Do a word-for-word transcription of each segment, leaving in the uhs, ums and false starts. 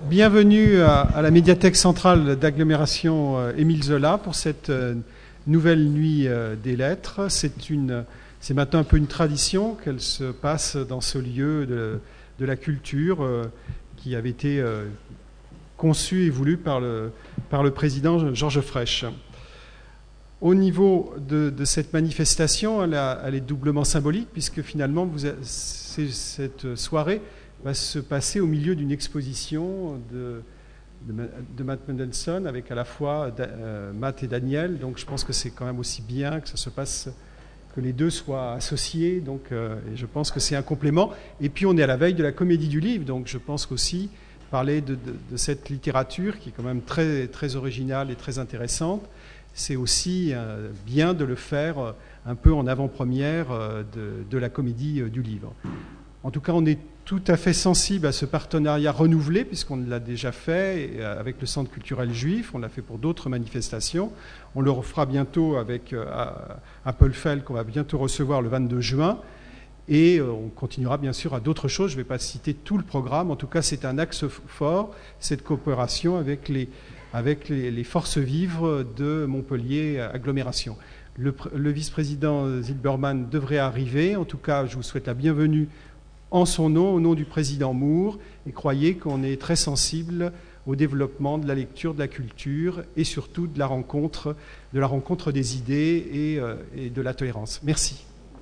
Bienvenue à, à la médiathèque centrale d'agglomération euh, Émile Zola pour cette euh, nouvelle nuit euh, des lettres. C'est une, c'est maintenant un peu une tradition qu'elle se passe dans ce lieu de, de la culture euh, qui avait été euh, conçu et voulu par le, par le président Georges Frêche. Au niveau de, de cette manifestation, elle, a, elle est doublement symbolique puisque finalement vous a, cette soirée va se passer au milieu d'une exposition de, de, de Matt Mendelssohn avec à la fois euh, Matt et Daniel. Donc je pense que c'est quand même aussi bien que ça se passe, que les deux soient associés. Donc euh, et je pense que c'est un complément. Et puis on est à la veille de la Comédie du Livre, donc je pense qu'aussi parler de, de, de cette littérature qui est quand même très, très originale et très intéressante, c'est aussi euh, bien de le faire euh, un peu en avant-première euh, de, de la Comédie euh, du Livre. En tout cas, on est tout à fait sensible à ce partenariat renouvelé, puisqu'on l'a déjà fait avec le Centre culturel juif, on l'a fait pour d'autres manifestations. On le refera bientôt avec euh, Appelfeld, qu'on va bientôt recevoir le vingt-deux juin. Et euh, on continuera bien sûr à d'autres choses. Je ne vais pas citer tout le programme. En tout cas, c'est un axe fort, cette coopération avec les, avec les, les forces vives de Montpellier Agglomération. Le, le vice-président Zilberman devrait arriver. En tout cas, je vous souhaite la bienvenue en son nom, au nom du président Moore, et croyez qu'on est très sensible au développement de la lecture, de la culture, et surtout de la rencontre, de la rencontre des idées et, euh, et de la tolérance. Merci.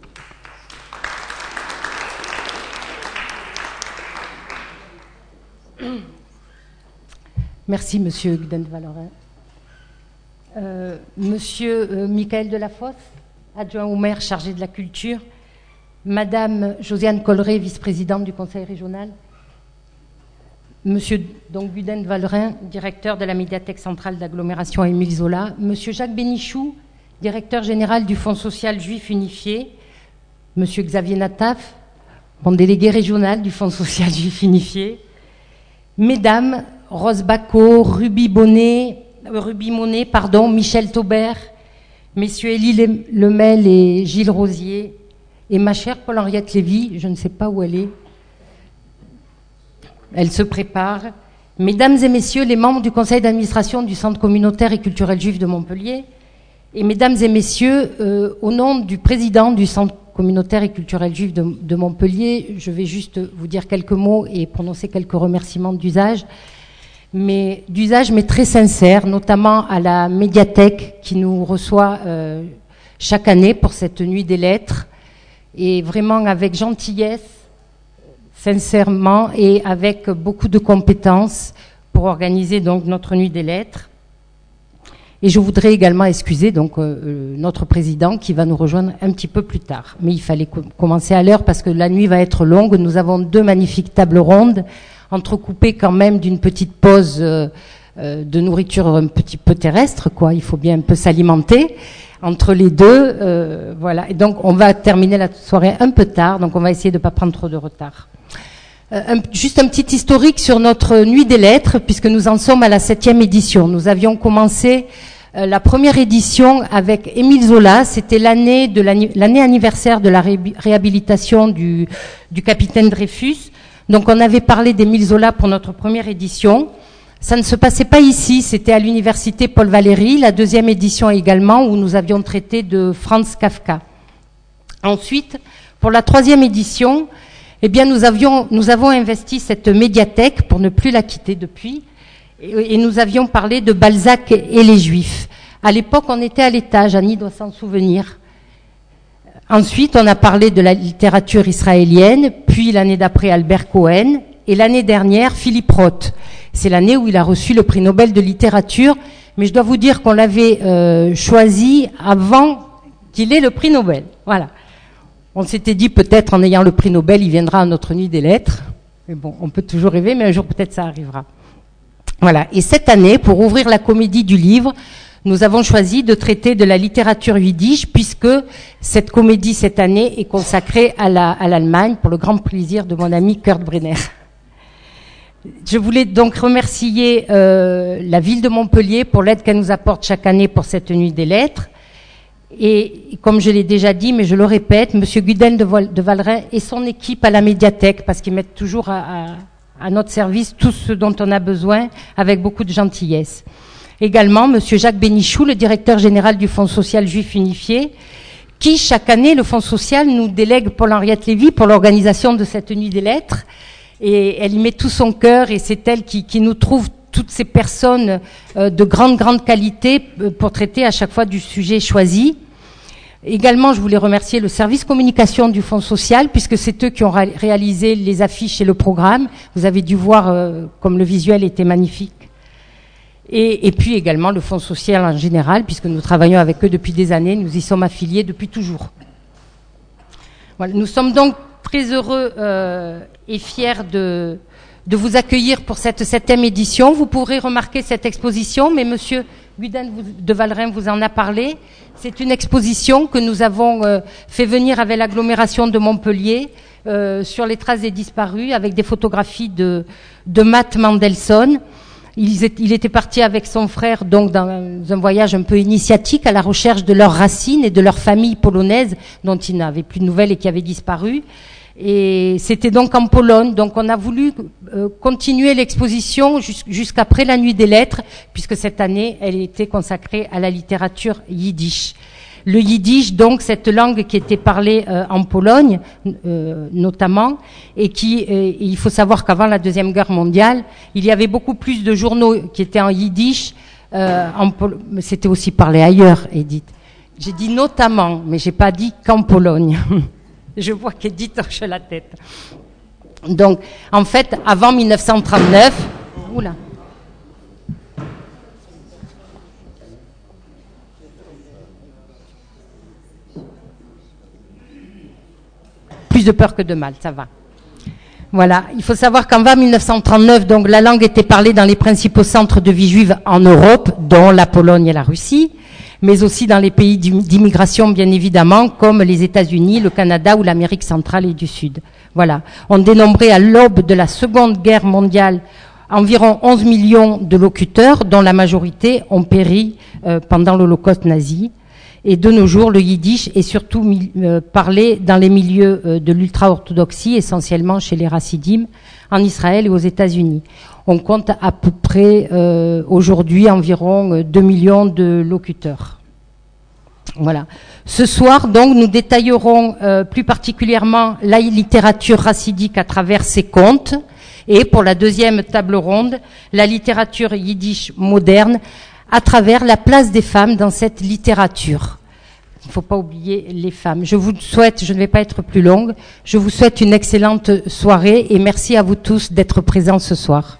Merci, Monsieur Guden-Valorin. Euh, Monsieur euh, Michael Delafosse, adjoint au maire chargé de la culture. Madame Josiane Colleret, vice-présidente du conseil régional. Monsieur donc Guden-Valorin, directeur de la médiathèque centrale d'agglomération Émile Zola. Monsieur Jacques Bénichou, directeur général du Fonds social juif unifié. Monsieur Xavier Nataf, mon délégué régional du Fonds social juif unifié. Mesdames Rose Bacot, Ruby Bonnet, euh, Ruby Monet, pardon, Michel Taubert, messieurs Élie Lemel et Gilles Rosier, et ma chère Paul-Henriette Lévy, je ne sais pas où elle est, elle se prépare. Mesdames et messieurs les membres du conseil d'administration du Centre communautaire et culturel juif de Montpellier, et mesdames et messieurs, euh, au nom du président du Centre communautaire et culturel juif de, de Montpellier, je vais juste vous dire quelques mots et prononcer quelques remerciements d'usage, mais d'usage mais très sincères, notamment à la médiathèque qui nous reçoit euh, chaque année pour cette nuit des lettres, et vraiment avec gentillesse, sincèrement, et avec beaucoup de compétences pour organiser donc notre nuit des lettres. Et je voudrais également excuser donc euh, notre président qui va nous rejoindre un petit peu plus tard. Mais il fallait co- commencer à l'heure parce que la nuit va être longue. Nous avons deux magnifiques tables rondes, entrecoupées quand même d'une petite pause euh, euh, de nourriture un petit peu terrestre, quoi. Il faut bien un peu s'alimenter. Entre les deux, euh, voilà. Et donc, on va terminer la soirée un peu tard, donc on va essayer de ne pas prendre trop de retard. Euh, un, juste un petit historique sur notre Nuit des Lettres, puisque nous en sommes à la septième édition. Nous avions commencé euh, la première édition avec Émile Zola. C'était l'année de l'année, l'année anniversaire de la ré, réhabilitation du, du capitaine Dreyfus. Donc, on avait parlé d'Émile Zola pour notre première édition. Ça ne se passait pas ici, c'était à l'université Paul Valéry, la deuxième édition également, où nous avions traité de Franz Kafka. Ensuite, pour la troisième édition, eh bien, nous avions, nous avons investi cette médiathèque pour ne plus la quitter depuis, et, et nous avions parlé de Balzac et les Juifs. À l'époque, on était à l'étage, Annie doit s'en souvenir. Ensuite, on a parlé de la littérature israélienne, puis l'année d'après Albert Cohen, et l'année dernière Philippe Roth. C'est l'année où il a reçu le prix Nobel de littérature, mais je dois vous dire qu'on l'avait euh, choisi avant qu'il ait le prix Nobel. Voilà. On s'était dit peut-être en ayant le prix Nobel, il viendra à notre nuit des lettres. Mais bon, on peut toujours rêver, mais un jour peut-être ça arrivera. Voilà. Et cette année, pour ouvrir la comédie du livre, nous avons choisi de traiter de la littérature yiddish, puisque cette comédie cette année est consacrée à, la, à l'Allemagne, pour le grand plaisir de mon ami Kurt Brenner. Je voulais donc remercier euh, la ville de Montpellier pour l'aide qu'elle nous apporte chaque année pour cette nuit des lettres. Et comme je l'ai déjà dit, mais je le répète, Monsieur Guden de Valorin et son équipe à la médiathèque, parce qu'ils mettent toujours à, à, à notre service tout ce dont on a besoin avec beaucoup de gentillesse. Également, Monsieur Jacques Bénichou, le directeur général du Fonds social juif unifié, qui, chaque année, le Fonds social nous délègue Paul-Henriette Lévy pour l'organisation de cette nuit des lettres. Et elle y met tout son cœur, et c'est elle qui, qui nous trouve toutes ces personnes euh, de grande, grande qualité pour traiter à chaque fois du sujet choisi. Également, je voulais remercier le service communication du Fonds social, puisque c'est eux qui ont ré- réalisé les affiches et le programme. Vous avez dû voir euh, comme le visuel était magnifique. Et, et puis également le Fonds social en général, puisque nous travaillons avec eux depuis des années, nous y sommes affiliés depuis toujours. Voilà, nous sommes donc très heureux euh, et fiers de, de vous accueillir pour cette septième édition. Vous pourrez remarquer cette exposition, mais Monsieur Guden de Valrin vous en a parlé. C'est une exposition que nous avons euh, fait venir avec l'agglomération de Montpellier euh, sur les traces des disparus, avec des photographies de, de Matt Mandelson. Il était parti avec son frère donc dans un voyage un peu initiatique à la recherche de leurs racines et de leur famille polonaise dont il n'avait plus de nouvelles et qui avait disparu. Et c'était donc en Pologne. Donc on a voulu euh, continuer l'exposition jusqu'après la Nuit des Lettres, puisque cette année elle était consacrée à la littérature yiddish. Le yiddish, donc, cette langue qui était parlée euh, en Pologne, euh, notamment, et qui, euh, il faut savoir qu'avant la Deuxième Guerre mondiale, il y avait beaucoup plus de journaux qui étaient en yiddish. Euh, en Pol- mais c'était aussi parlé ailleurs, Edith. J'ai dit notamment, mais j'ai pas dit qu'en Pologne. Je vois qu'Edith hoche la tête. Donc, en fait, avant mille neuf cent trente-neuf, oula. Plus de peur que de mal, ça va. Voilà, il faut savoir qu'en mille neuf cent trente-neuf, donc la langue était parlée dans les principaux centres de vie juive en Europe, dont la Pologne et la Russie, mais aussi dans les pays d'immigration, bien évidemment, comme les États-Unis, le Canada ou l'Amérique centrale et du Sud. Voilà, on dénombrait à l'aube de la Seconde Guerre mondiale environ onze millions de locuteurs, dont la majorité ont péri euh, pendant l'Holocauste nazi. Et de nos jours, le yiddish est surtout mi- euh, parlé dans les milieux euh, de l'ultra-orthodoxie, essentiellement chez les Hasidim, en Israël et aux États-Unis. On compte à peu près euh, aujourd'hui environ euh, deux millions de locuteurs. Voilà. Ce soir, donc, nous détaillerons euh, plus particulièrement la littérature chassidique à travers ses contes, et pour la deuxième table ronde, la littérature yiddish moderne, à travers la place des femmes dans cette littérature. Il ne faut pas oublier les femmes. Je vous souhaite, je ne vais pas être plus longue, je vous souhaite une excellente soirée et merci à vous tous d'être présents ce soir.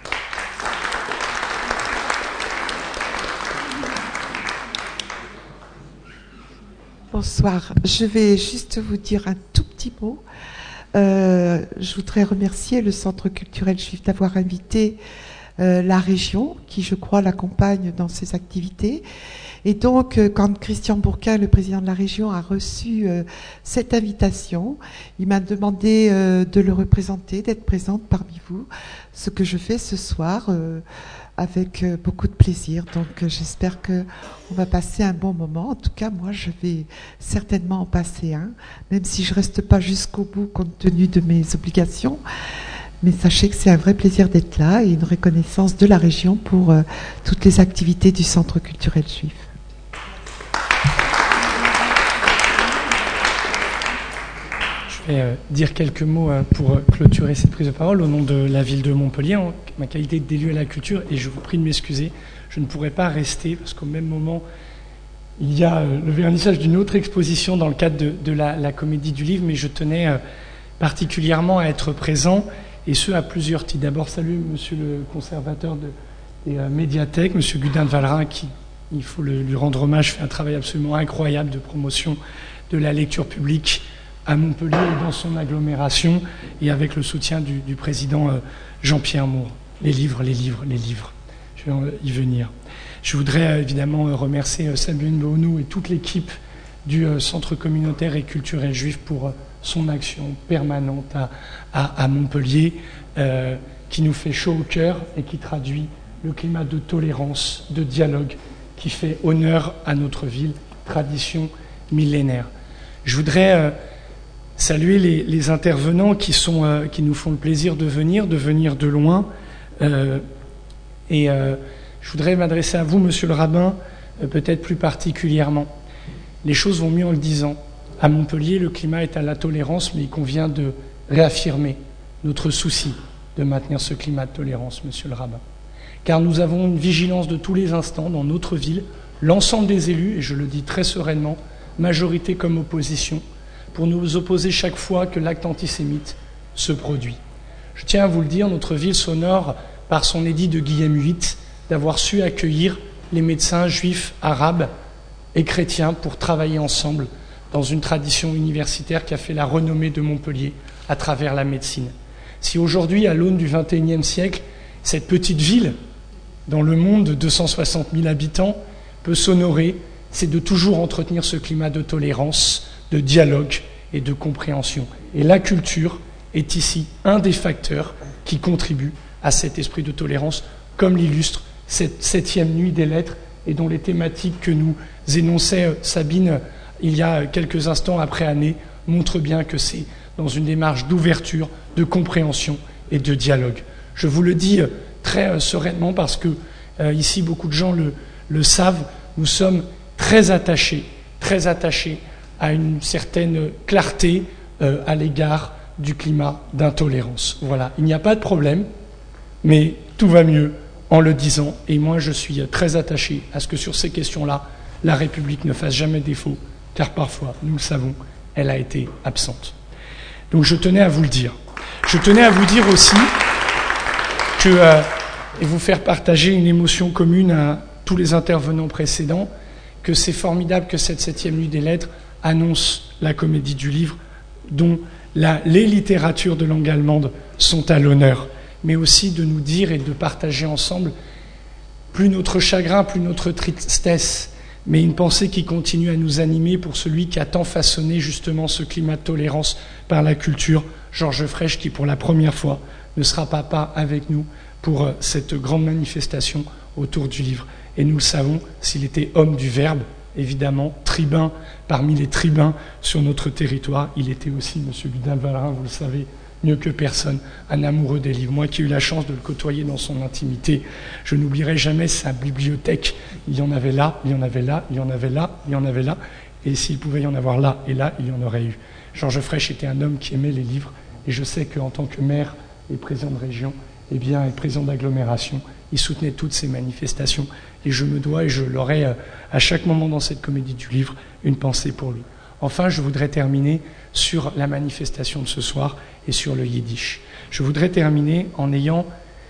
Bonsoir. Je vais juste vous dire un tout petit mot. Euh, je voudrais remercier le Centre culturel juif d'avoir invité Euh, la région, qui je crois l'accompagne dans ses activités. Et donc, euh, quand Christian Bourquin, le président de la région, a reçu euh, cette invitation, il m'a demandé euh, de le représenter, d'être présente parmi vous, ce que je fais ce soir euh, avec euh, beaucoup de plaisir. Donc, euh, j'espère que on va passer un bon moment. En tout cas, moi, je vais certainement en passer un, même si je reste pas jusqu'au bout compte tenu de mes obligations. Mais sachez que c'est un vrai plaisir d'être là et une reconnaissance de la région pour euh, toutes les activités du Centre culturel juif. Je vais euh, dire quelques mots euh, pour euh, clôturer cette prise de parole au nom de la ville de Montpellier, en ma qualité d'élu à la culture, et je vous prie de m'excuser, je ne pourrai pas rester parce qu'au même moment, il y a euh, le vernissage d'une autre exposition dans le cadre de, de la, la Comédie du Livre, mais je tenais euh, particulièrement à être présent. Et ce, à plusieurs titres. D'abord, salut monsieur le conservateur de, des euh, médiathèques, monsieur Guden de Valrin, qui, il faut le, lui rendre hommage, fait un travail absolument incroyable de promotion de la lecture publique à Montpellier et dans son agglomération, et avec le soutien du, du président euh, Jean-Pierre Moore. Les livres, les livres, les livres. Je vais y venir. Je voudrais euh, évidemment euh, remercier euh, Sabine Bohnou et toute l'équipe du euh, Centre communautaire et culturel juif pour euh, son action permanente à, à, à Montpellier, euh, qui nous fait chaud au cœur et qui traduit le climat de tolérance, de dialogue, qui fait honneur à notre ville, tradition millénaire. Je voudrais euh, saluer les, les intervenants qui, sont, euh, qui nous font le plaisir de venir, de venir de loin. Euh, et euh, je voudrais m'adresser à vous, monsieur le rabbin, euh, peut-être plus particulièrement. Les choses vont mieux en le disant. À Montpellier, le climat est à la tolérance, mais il convient de réaffirmer notre souci de maintenir ce climat de tolérance, monsieur le rabbin. Car nous avons une vigilance de tous les instants dans notre ville, l'ensemble des élus, et je le dis très sereinement, majorité comme opposition, pour nous opposer chaque fois que l'acte antisémite se produit. Je tiens à vous le dire, notre ville s'honore par son édit de Guillaume huit d'avoir su accueillir les médecins juifs, arabes et chrétiens pour travailler ensemble dans une tradition universitaire qui a fait la renommée de Montpellier à travers la médecine. Si aujourd'hui, à l'aune du vingt et unième siècle, cette petite ville, dans le monde de deux cent soixante mille habitants, peut s'honorer, c'est de toujours entretenir ce climat de tolérance, de dialogue et de compréhension. Et la culture est ici un des facteurs qui contribuent à cet esprit de tolérance, comme l'illustre cette septième nuit des lettres et dont les thématiques que nous énonçait Sabine il y a quelques instants après année montrent bien que c'est dans une démarche d'ouverture, de compréhension et de dialogue. Je vous le dis très sereinement parce que euh, ici beaucoup de gens le, le savent, nous sommes très attachés, très attachés à une certaine clarté euh, à l'égard du climat d'intolérance. Voilà, il n'y a pas de problème, mais tout va mieux en le disant. Et moi, je suis très attaché à ce que sur ces questions-là, la République ne fasse jamais défaut, car parfois, nous le savons, elle a été absente. Donc je tenais à vous le dire. Je tenais à vous dire aussi que, euh, et vous faire partager une émotion commune à tous les intervenants précédents, que c'est formidable que cette septième nuit des lettres annonce la comédie du livre, dont la, les littératures de langue allemande sont à l'honneur, mais aussi de nous dire et de partager ensemble plus notre chagrin, plus notre tristesse, mais une pensée qui continue à nous animer pour celui qui a tant façonné justement ce climat de tolérance par la culture, Georges Frêche, qui pour la première fois ne sera pas, pas avec nous pour cette grande manifestation autour du livre. Et nous le savons, s'il était homme du Verbe, évidemment, tribun parmi les tribuns sur notre territoire, il était aussi, monsieur Gudin-Valrin, vous le savez mieux que personne, un amoureux des livres. Moi qui ai eu la chance de le côtoyer dans son intimité, je n'oublierai jamais sa bibliothèque. Il y en avait là, il y en avait là, il y en avait là, il y en avait là, et s'il pouvait y en avoir là et là, il y en aurait eu. Georges Frêche était un homme qui aimait les livres, et je sais qu'en tant que maire et président de région, eh bien, et président d'agglomération, il soutenait toutes ces manifestations, et je me dois, et je l'aurai à chaque moment dans cette comédie du livre, une pensée pour lui. Enfin, je voudrais terminer sur la manifestation de ce soir et sur le yiddish. Je voudrais terminer en ayant,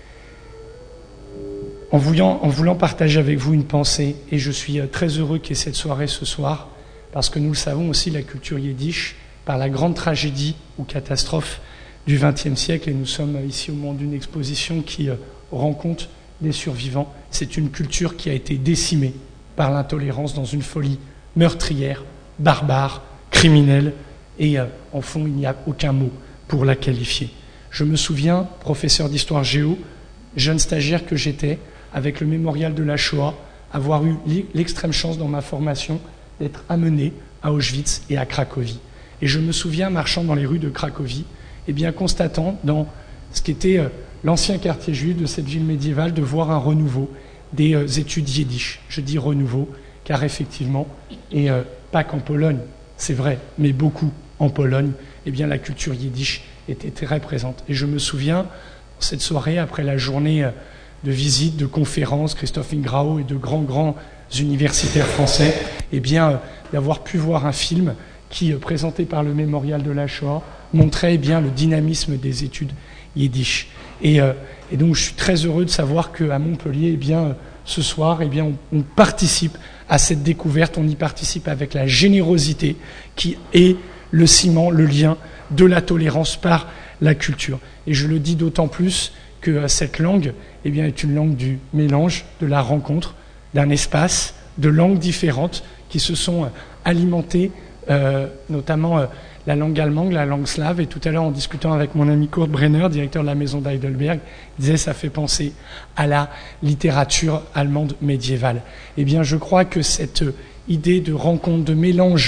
en voulant, en voulant partager avec vous une pensée, et je suis très heureux qu'il y ait cette soirée ce soir, parce que nous le savons aussi, la culture yiddish, par la grande tragédie ou catastrophe du vingtième siècle, et nous sommes ici au moment d'une exposition qui rend compte des survivants, c'est une culture qui a été décimée par l'intolérance dans une folie meurtrière, barbare, criminelle, et euh, en fond, il n'y a aucun mot pour la qualifier. Je me souviens, professeur d'histoire géo, jeune stagiaire que j'étais, avec le mémorial de la Shoah, avoir eu l'extrême chance dans ma formation d'être amené à Auschwitz et à Cracovie. Et je me souviens, marchant dans les rues de Cracovie, et bien constatant dans ce qui était euh, l'ancien quartier juif de cette ville médiévale, de voir un renouveau des euh, études yiddish. Je dis renouveau, car effectivement, et euh, pas qu'en Pologne, c'est vrai, mais beaucoup en Pologne, eh bien la culture yiddish était très présente. Et je me souviens, cette soirée, après la journée de visite, de conférences, Christophe Ingrao et de grands, grands universitaires français, eh bien d'avoir pu voir un film qui, présenté par le Mémorial de la Shoah, montrait eh bien le dynamisme des études yiddish. Et, euh, et donc je suis très heureux de savoir qu'à Montpellier, eh bien, ce soir, eh bien, on, on participe à cette découverte, on y participe avec la générosité qui est le ciment, le lien de la tolérance par la culture. Et je le dis d'autant plus que cette langue eh bien, est une langue du mélange, de la rencontre, d'un espace, de langues différentes qui se sont alimentées, euh, notamment euh, la langue allemande, la langue slave. Et tout à l'heure, en discutant avec mon ami Kurt Brenner, directeur de la maison d'Heidelberg, il disait ça fait penser à la littérature allemande médiévale. Eh bien, je crois que cette idée de rencontre, de mélange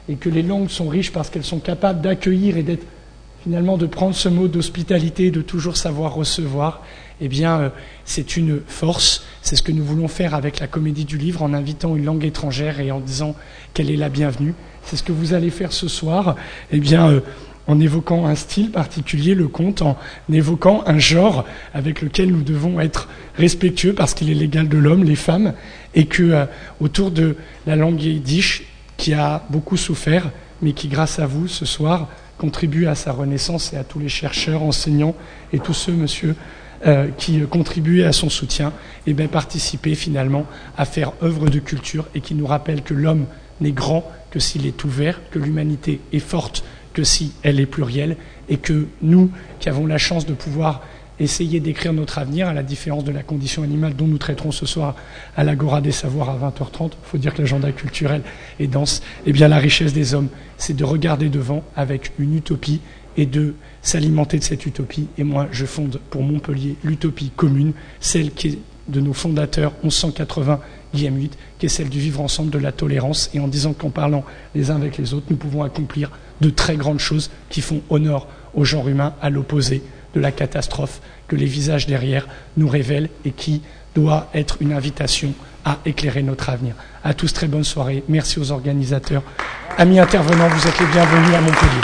et que les langues sont riches parce qu'elles sont capables d'accueillir et d'être, finalement, de prendre ce mot d'hospitalité, de toujours savoir recevoir, eh bien, euh, c'est une force. C'est ce que nous voulons faire avec la Comédie du Livre, en invitant une langue étrangère et en disant qu'elle est la bienvenue. C'est ce que vous allez faire ce soir, eh bien, euh, en évoquant un style particulier, le conte, en évoquant un genre avec lequel nous devons être respectueux parce qu'il est l'égal de l'homme, les femmes, et que euh, autour de la langue yiddish, qui a beaucoup souffert, mais qui, grâce à vous, ce soir, contribue à sa renaissance, et à tous les chercheurs, enseignants et tous ceux, monsieur, euh, qui contribuent à son soutien, et bien participer finalement à faire œuvre de culture et qui nous rappelle que l'homme n'est grand que s'il est ouvert, que l'humanité est forte que si elle est plurielle, et que nous, qui avons la chance de pouvoir essayer d'écrire notre avenir, à la différence de la condition animale dont nous traiterons ce soir à l'Agora des Savoirs à vingt heures trente, il faut dire que l'agenda culturel est dense, eh bien la richesse des hommes, c'est de regarder devant avec une utopie et de s'alimenter de cette utopie. Et moi, je fonde pour Montpellier l'utopie commune, celle qui est de nos fondateurs, onze cent quatre-vingts, Guillaume huit, qui est celle du vivre ensemble, de la tolérance, et en disant qu'en parlant les uns avec les autres, nous pouvons accomplir de très grandes choses qui font honneur au genre humain, à l'opposé de la catastrophe que les visages derrière nous révèlent et qui doit être une invitation à éclairer notre avenir. À tous, très bonne soirée. Merci aux organisateurs. Amis intervenants, vous êtes les bienvenus à Montpellier.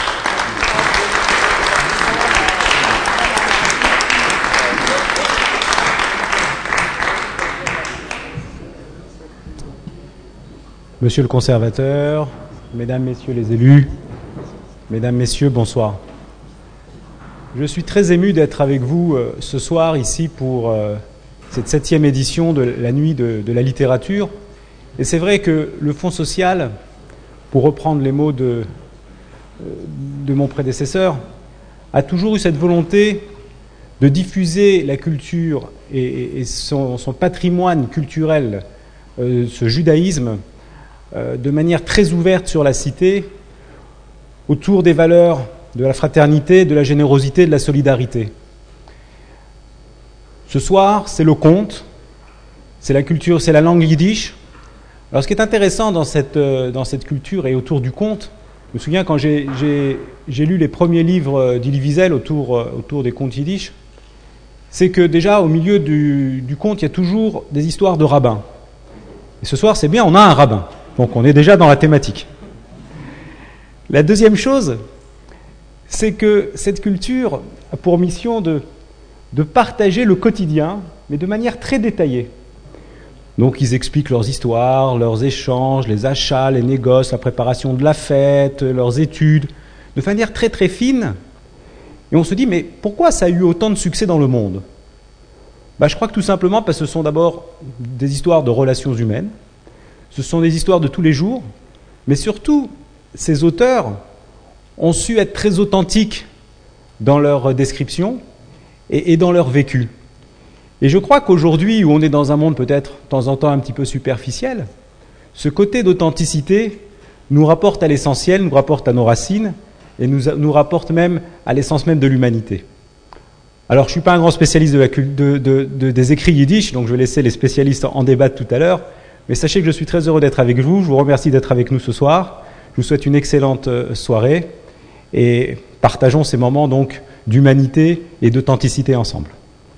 Monsieur le conservateur, mesdames, messieurs les élus, mesdames, messieurs, bonsoir. Je suis très ému d'être avec vous euh, ce soir ici pour euh, cette septième édition de la Nuit de, de la littérature. Et c'est vrai que le Fonds social, pour reprendre les mots de, de mon prédécesseur, a toujours eu cette volonté de diffuser la culture et, et son, son patrimoine culturel, euh, ce judaïsme, euh, de manière très ouverte sur la cité, autour des valeurs de la fraternité, de la générosité, de la solidarité. Ce soir, c'est le conte, c'est la culture, c'est la langue yiddish. Alors ce qui est intéressant dans cette, euh, dans cette culture et autour du conte, je me souviens quand j'ai, j'ai, j'ai lu les premiers livres d'Elie Wiesel autour, euh, autour des contes yiddish, c'est que déjà au milieu du, du conte, il y a toujours des histoires de rabbins. Et ce soir, c'est bien, on a un rabbin, donc on est déjà dans la thématique. La deuxième chose, c'est que cette culture a pour mission de, de partager le quotidien, mais de manière très détaillée. Donc ils expliquent leurs histoires, leurs échanges, les achats, les négoces, la préparation de la fête, leurs études, de manière très très fine. Et on se dit, mais pourquoi ça a eu autant de succès dans le monde ? Ben, je crois que tout simplement parce que ce sont d'abord des histoires de relations humaines, ce sont des histoires de tous les jours, mais surtout, ces auteurs ont su être très authentiques dans leur description et, et dans leur vécu. Et je crois qu'aujourd'hui, où on est dans un monde peut-être de temps en temps un petit peu superficiel, ce côté d'authenticité nous rapporte à l'essentiel, nous rapporte à nos racines et nous, nous rapporte même à l'essence même de l'humanité. Alors, je ne suis pas un grand spécialiste de la, de, de, de, des écrits yiddish, donc je vais laisser les spécialistes en débattre tout à l'heure, mais sachez que je suis très heureux d'être avec vous, je vous remercie d'être avec nous ce soir, je vous souhaite une excellente soirée, et partageons ces moments donc d'humanité et d'authenticité ensemble.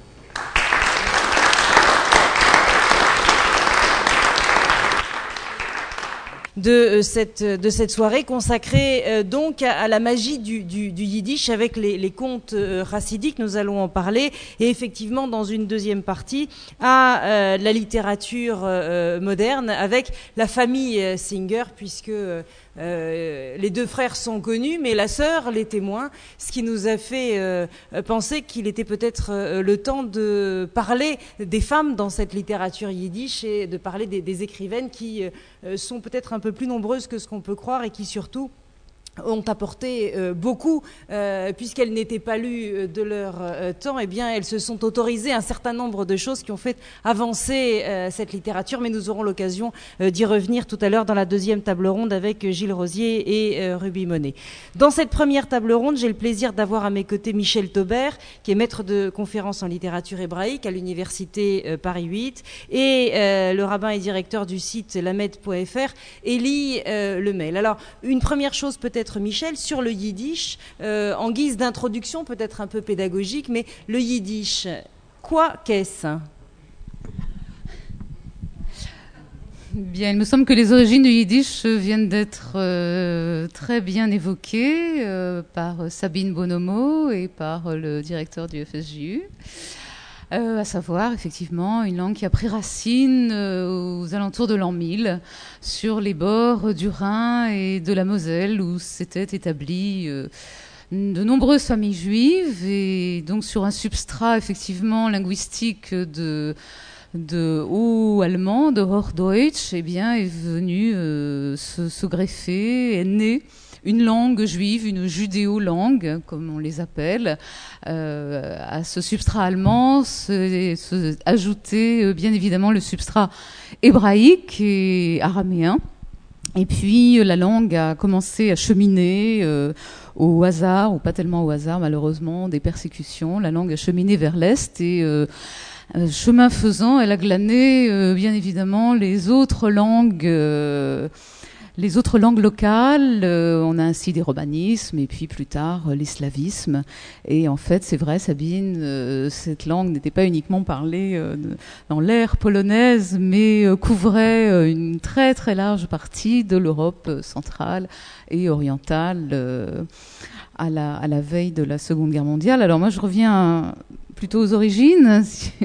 De cette, de cette soirée consacrée euh, donc à, à la magie du, du, du yiddish avec les, les contes euh, chassidiques, nous allons en parler, et effectivement dans une deuxième partie à euh, la littérature euh, moderne avec la famille euh, Singer, puisque euh, Euh, les deux frères sont connus, mais la sœur l'était moins, ce qui nous a fait euh, penser qu'il était peut-être euh, le temps de parler des femmes dans cette littérature yiddish et de parler des, des écrivaines qui euh, sont peut-être un peu plus nombreuses que ce qu'on peut croire et qui surtout ont apporté euh, beaucoup, euh, puisqu'elles n'étaient pas lues de leur euh, temps, eh bien, elles se sont autorisées un certain nombre de choses qui ont fait avancer euh, cette littérature, mais nous aurons l'occasion euh, d'y revenir tout à l'heure dans la deuxième table ronde avec Gilles Rosier et euh, Ruby Monet. Dans cette première table ronde, j'ai le plaisir d'avoir à mes côtés Michel Taubert, qui est maître de conférences en littérature hébraïque à l'université euh, Paris huit, et euh, le rabbin et directeur du site lamed point f r, Élie euh, Lemel. Alors, une première chose peut-être, Michel, sur le yiddish, euh, en guise d'introduction, peut-être un peu pédagogique, mais le yiddish, quoi qu'est-ce ? Bien, il me semble que les origines du yiddish viennent d'être euh, très bien évoquées euh, par Sabine Bonomo et par le directeur du F S J U. Euh, à savoir, effectivement, une langue qui a pris racine euh, aux alentours de l'an mille, sur les bords du Rhin et de la Moselle, où s'étaient établies euh, de nombreuses familles juives, et donc sur un substrat, effectivement, linguistique de, de haut allemand, de Hochdeutsch, eh bien, est venu euh, se, se greffer, est né une langue juive, une judéo-langue, comme on les appelle, euh, à ce substrat allemand, se, se ajouter euh, bien évidemment le substrat hébraïque et araméen. Et puis la langue a commencé à cheminer euh, au hasard, ou pas tellement au hasard malheureusement, des persécutions. La langue a cheminé vers l'Est et euh, chemin faisant, elle a glané euh, bien évidemment les autres langues euh, Les autres langues locales, euh, on a ainsi des romanismes et puis plus tard euh, les slavismes. Et en fait, c'est vrai, Sabine, euh, cette langue n'était pas uniquement parlée euh, dans l'ère polonaise, mais euh, couvrait euh, une très très large partie de l'Europe centrale et orientale euh, à, la, à la veille de la Seconde Guerre mondiale. Alors moi, je reviens plutôt aux origines.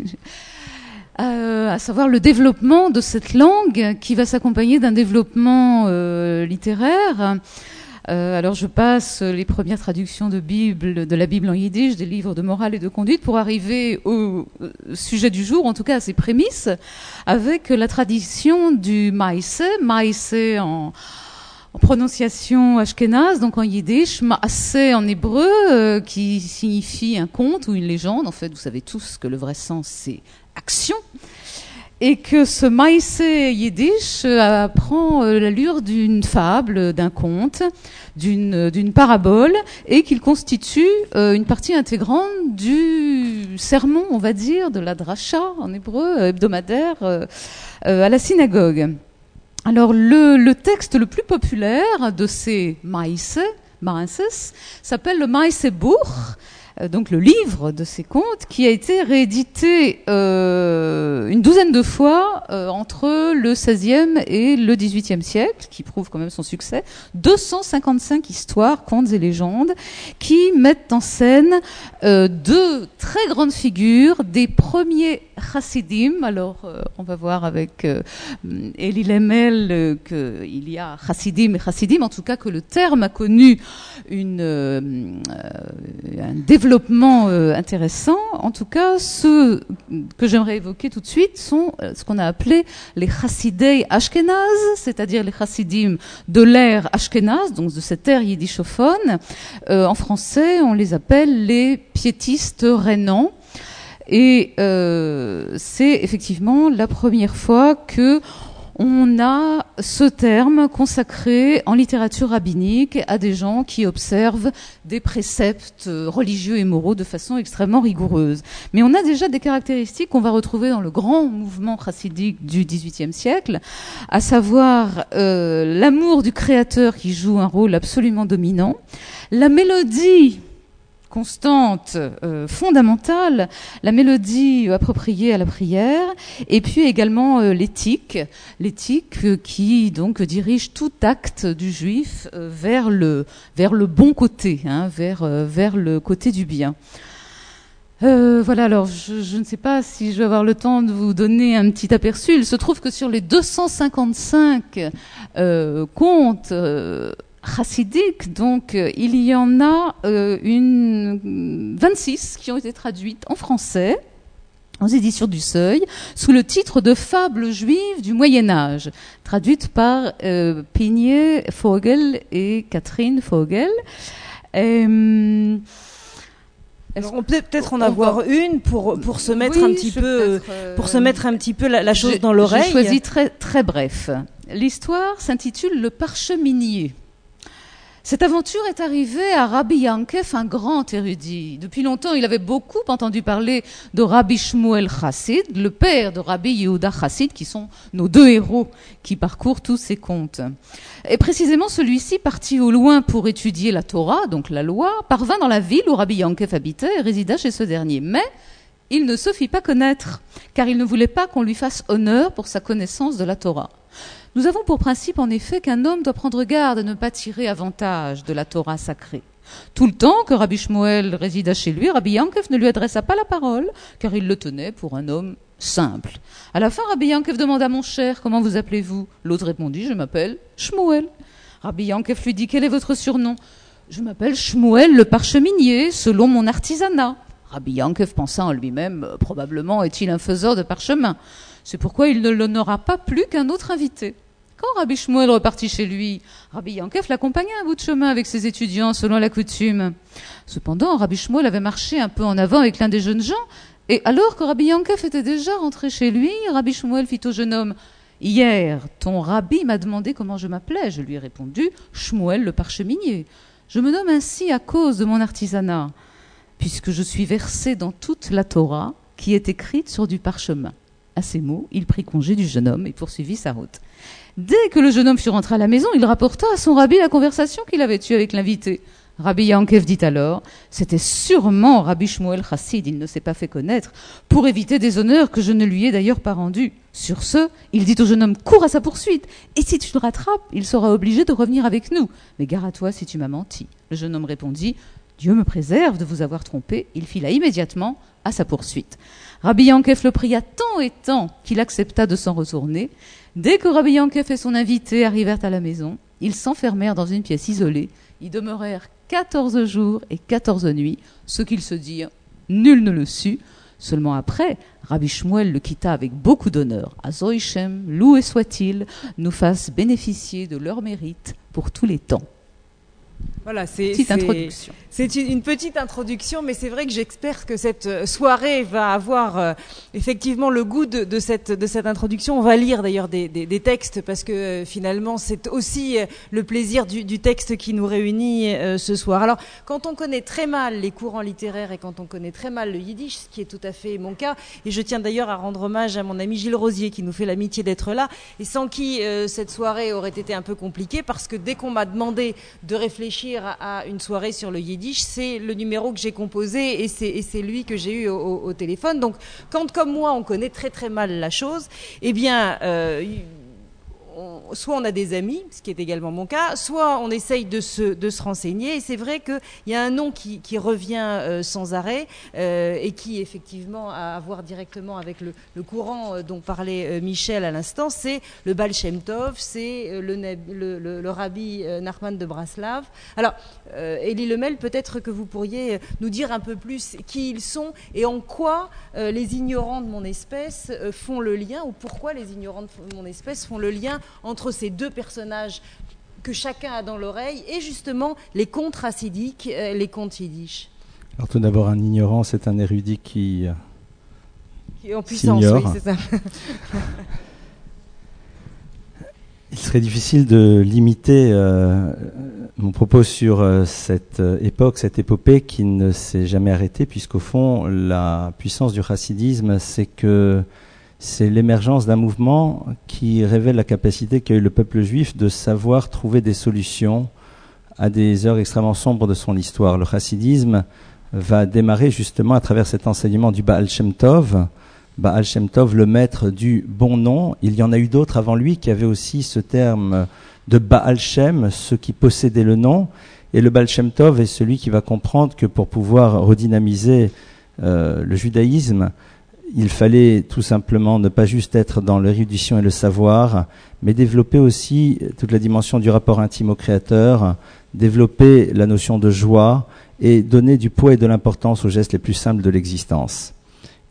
Euh, à savoir le développement de cette langue qui va s'accompagner d'un développement euh, littéraire. Euh, alors je passe les premières traductions de, Bible, de la Bible en yiddish, des livres de morale et de conduite, pour arriver au sujet du jour, en tout cas à ses prémices, avec la tradition du maïse, maïse en... en prononciation ashkénaze, donc en yiddish, ma'aseh en hébreu, euh, qui signifie un conte ou une légende. En fait, vous savez tous que le vrai sens, c'est action. Et que ce maïse yiddish euh, prend euh, l'allure d'une fable, d'un conte, d'une, d'une parabole, et qu'il constitue euh, une partie intégrante du sermon, on va dire, de la dracha, en hébreu, hebdomadaire, euh, euh, à la synagogue. Alors, le, le texte le plus populaire de ces maïse, maïses, s'appelle le Maïse Bour, euh, donc le livre de ces contes, qui a été réédité euh, une douzaine de fois euh, entre le seizième et le dix-huitième siècle, qui prouve quand même son succès. deux cent cinquante-cinq histoires, contes et légendes, qui mettent en scène euh, deux très grandes figures des premiers chassidim. Alors, euh, on va voir avec euh, Élie Lemel euh, qu'il y a chassidim et chassidim, en tout cas que le terme a connu une, euh, un développement euh, intéressant. En tout cas, ceux que j'aimerais évoquer tout de suite sont euh, ce qu'on a appelé les chassidei ashkénazes, c'est-à-dire les chassidim de l'ère ashkénaze, donc de cette ère yiddishophone. Euh, en français, on les appelle les piétistes rénants. Et euh, c'est effectivement la première fois que on a ce terme consacré en littérature rabbinique à des gens qui observent des préceptes religieux et moraux de façon extrêmement rigoureuse. Mais on a déjà des caractéristiques qu'on va retrouver dans le grand mouvement chassidique du dix-huitième siècle, à savoir euh, l'amour du créateur qui joue un rôle absolument dominant, la mélodie constante, euh, fondamentale, la mélodie appropriée à la prière, et puis également euh, l'éthique, l'éthique euh, qui donc dirige tout acte du juif euh, vers le vers le bon côté, hein, vers euh, vers le côté du bien. Euh, voilà, alors je, je ne sais pas si je vais avoir le temps de vous donner un petit aperçu. Il se trouve que sur les deux cent cinquante-cinq euh, contes euh, chassidiques, donc euh, il y en a euh, une vingt-six qui ont été traduites en français, aux éditions du Seuil, sous le titre de Fables juives du Moyen-Âge, traduite par euh, Pigné Vogel et Catherine Vogel. Euh, Alors on peut peut-être en avoir va... une pour pour se mettre oui, un petit peu euh, pour se mettre un petit peu la, la chose dans l'oreille. J'ai choisi très très bref. L'histoire s'intitule Le Parcheminier. Cette aventure est arrivée à Rabbi Yankev, un grand érudit. Depuis longtemps, il avait beaucoup entendu parler de Rabbi Shmuel Chassid, le père de Rabbi Yehuda Chassid, qui sont nos deux héros qui parcourent tous ces contes. Et précisément, celui-ci, parti au loin pour étudier la Torah, donc la loi, parvint dans la ville où Rabbi Yankev habitait et résida chez ce dernier. Mais il ne se fit pas connaître, car il ne voulait pas qu'on lui fasse honneur pour sa connaissance de la Torah. Nous avons pour principe, en effet, qu'un homme doit prendre garde à ne pas tirer avantage de la Torah sacrée. Tout le temps que Rabbi Shmuel résida chez lui, Rabbi Yankev ne lui adressa pas la parole, car il le tenait pour un homme simple. À la fin, Rabbi Yankev demanda « Mon cher, comment vous appelez-vous » L'autre répondit « Je m'appelle Shmuel ». Rabbi Yankev lui dit « Quel est votre surnom ?»« Je m'appelle Shmuel le parcheminier, selon mon artisanat. » Rabbi Yankev pensa en lui-même « Probablement est-il un faiseur de parchemin. » C'est pourquoi il ne l'honora pas plus qu'un autre invité. Quand Rabbi Shmuel repartit chez lui, Rabbi Yankev l'accompagna un bout de chemin avec ses étudiants selon la coutume. Cependant, Rabbi Shmuel avait marché un peu en avant avec l'un des jeunes gens, et alors que Rabbi Yankev était déjà rentré chez lui, Rabbi Shmuel fit au jeune homme « Hier, ton rabbi m'a demandé comment je m'appelais. Je lui ai répondu « Shmuel le parcheminier. Je me nomme ainsi à cause de mon artisanat, puisque je suis versé dans toute la Torah qui est écrite sur du parchemin. » À ces mots, il prit congé du jeune homme et poursuivit sa route. Dès que le jeune homme fut rentré à la maison, il rapporta à son rabbi la conversation qu'il avait eue avec l'invité. Rabbi Yankev dit alors « C'était sûrement Rabbi Shmuel Chassid, il ne s'est pas fait connaître, pour éviter des honneurs que je ne lui ai d'ailleurs pas rendus. » Sur ce, il dit au jeune homme « Cours à sa poursuite, et si tu le rattrapes, il sera obligé de revenir avec nous. Mais gare à toi si tu m'as menti. » Le jeune homme répondit « Dieu me préserve de vous avoir trompé. » Il fila immédiatement à sa poursuite. Rabbi Yankev le pria tant et tant qu'il accepta de s'en retourner. Dès que Rabbi Yankev et son invité arrivèrent à la maison, ils s'enfermèrent dans une pièce isolée. Ils demeurèrent quatorze jours et quatorze nuits, ce qu'ils se dirent, nul ne le sut. Seulement après, Rabbi Shmuel le quitta avec beaucoup d'honneur. Azoy Shem, loué soit-il, nous fasse bénéficier de leur mérite pour tous les temps. Voilà, c'est petite c'est, introduction. C'est une, une petite introduction, mais c'est vrai que j'espère que cette soirée va avoir euh, effectivement le goût de, de, cette, de cette introduction. On va lire d'ailleurs des, des, des textes parce que euh, finalement c'est aussi euh, le plaisir du, du texte qui nous réunit euh, ce soir. Alors, quand on connaît très mal les courants littéraires et quand on connaît très mal le yiddish, ce qui est tout à fait mon cas, et je tiens d'ailleurs à rendre hommage à mon ami Gilles Rosier qui nous fait l'amitié d'être là, et sans qui euh, cette soirée aurait été un peu compliquée parce que dès qu'on m'a demandé de réfléchir à une soirée sur le yiddish, c'est le numéro que j'ai composé et c'est, et c'est lui que j'ai eu au, au, au téléphone. Donc, quand comme moi, on connaît très très mal la chose, eh bien, euh, on, soit on a des amis, ce qui est également mon cas, soit on essaye de se, de se renseigner. Et c'est vrai qu'il y a un nom qui, qui revient euh, sans arrêt euh, et qui, effectivement, a à voir directement avec le, le courant euh, dont parlait euh, Michel à l'instant, c'est le Baal Shem Tov, c'est euh, le, le, le, le rabbi euh, Nachman de Braslav. Alors, euh, Élie Lemel, peut-être que vous pourriez nous dire un peu plus qui ils sont et en quoi euh, les ignorants de mon espèce euh, font le lien, ou pourquoi les ignorants de mon espèce font le lien entre ces deux personnages que chacun a dans l'oreille et justement les contes racidiques, euh, les contes yiddish. Alors tout d'abord, un ignorant, c'est un érudit qui, euh, qui est en puissance, s'ignore. Oui, c'est ça. Il serait difficile de limiter euh, mon propos sur euh, cette euh, époque, cette épopée qui ne s'est jamais arrêtée, puisqu'au fond, la puissance du chassidisme, c'est que c'est l'émergence d'un mouvement qui révèle la capacité qu'a eu le peuple juif de savoir trouver des solutions à des heures extrêmement sombres de son histoire. Le chassidisme va démarrer justement à travers cet enseignement du Baal Shem Tov. Baal Shem Tov, le maître du bon nom. Il y en a eu d'autres avant lui qui avaient aussi ce terme de Baal Shem, ceux qui possédaient le nom. Et le Baal Shem Tov est celui qui va comprendre que pour pouvoir redynamiser euh, le judaïsme, il fallait tout simplement ne pas juste être dans l'érudition et le savoir, mais développer aussi toute la dimension du rapport intime au Créateur, développer la notion de joie et donner du poids et de l'importance aux gestes les plus simples de l'existence.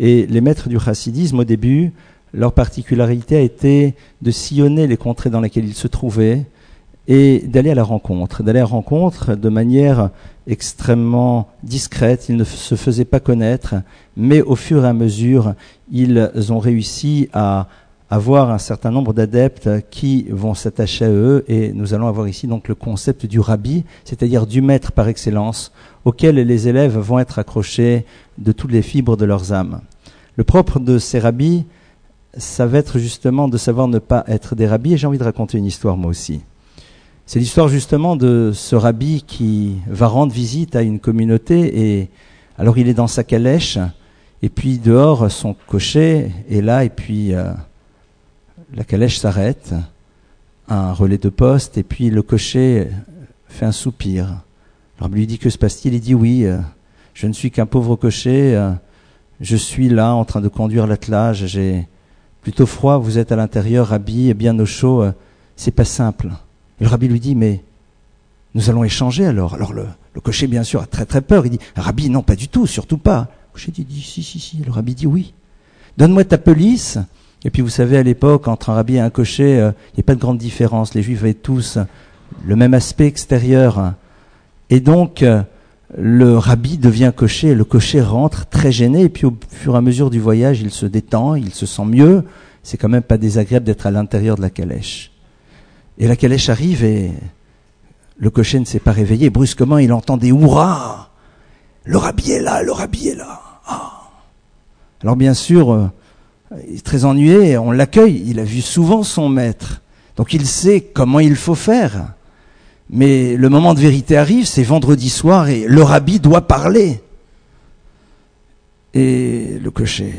Et les maîtres du chassidisme, au début, leur particularité a été de sillonner les contrées dans lesquelles ils se trouvaient et d'aller à la rencontre, d'aller à la rencontre de manière extrêmement discrète. Ils ne se faisaient pas connaître, mais au fur et à mesure, ils ont réussi à avoir un certain nombre d'adeptes qui vont s'attacher à eux, et nous allons avoir ici donc le concept du rabbi, c'est-à-dire du maître par excellence, auquel les élèves vont être accrochés de toutes les fibres de leurs âmes. Le propre de ces rabbis, ça va être justement de savoir ne pas être des rabbis, et j'ai envie de raconter une histoire moi aussi. C'est l'histoire justement de ce rabbi qui va rendre visite à une communauté, et alors il est dans sa calèche, et puis dehors son cocher est là, et puis euh, la calèche s'arrête, un relais de poste, et puis le cocher fait un soupir. Alors il lui dit: que se passe-t-il? Il dit: oui, euh, je ne suis qu'un pauvre cocher, euh, je suis là en train de conduire l'attelage, j'ai plutôt froid, vous êtes à l'intérieur, rabbi, bien au chaud, euh, c'est pas simple. Et le rabbi lui dit: mais nous allons échanger alors. Alors le, le cocher bien sûr a très très peur, il dit: rabbi, non pas du tout, surtout pas. Le cocher dit, dit si si si, le rabbi dit: oui. Donne-moi ta pelisse. Et puis vous savez, à l'époque, entre un rabbi et un cocher, il euh, n'y a pas de grande différence. Les juifs avaient tous le même aspect extérieur. Et donc, euh, le rabbi devient cocher, et le cocher rentre très gêné. Et puis au fur et à mesure du voyage, il se détend, il se sent mieux. C'est quand même pas désagréable d'être à l'intérieur de la calèche. Et la calèche arrive et le cocher ne s'est pas réveillé. Brusquement, il entend des hurrahs. Le rabbi est là, le rabbi est là. Ah. Alors bien sûr, euh, il est très ennuyé, on l'accueille, il a vu souvent son maître, donc il sait comment il faut faire. Mais le moment de vérité arrive, c'est vendredi soir et le rabbi doit parler. Et le cocher...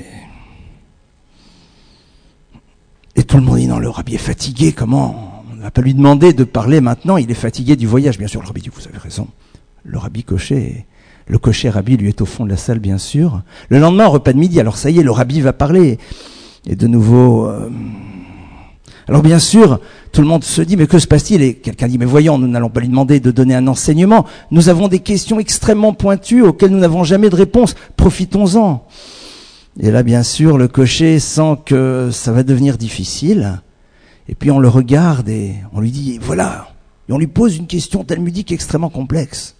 Et tout le monde dit: non, le rabbi est fatigué, comment? On n'a pas lui demandé de parler maintenant, il est fatigué du voyage. Bien sûr, le rabbi dit: vous avez raison. Le rabbi cocher... Le cocher rabbi, lui, est au fond de la salle, bien sûr. Le lendemain, au repas de midi, alors ça y est, le rabbi va parler. Et de nouveau... Euh... Alors bien sûr, tout le monde se dit: mais que se passe-t-il? Et quelqu'un dit: mais voyons, nous n'allons pas lui demander de donner un enseignement. Nous avons des questions extrêmement pointues auxquelles nous n'avons jamais de réponse. Profitons-en. Et là, bien sûr, le cocher sent que ça va devenir difficile. Et puis on le regarde et on lui dit: voilà. Et on lui pose une question talmudique extrêmement complexe.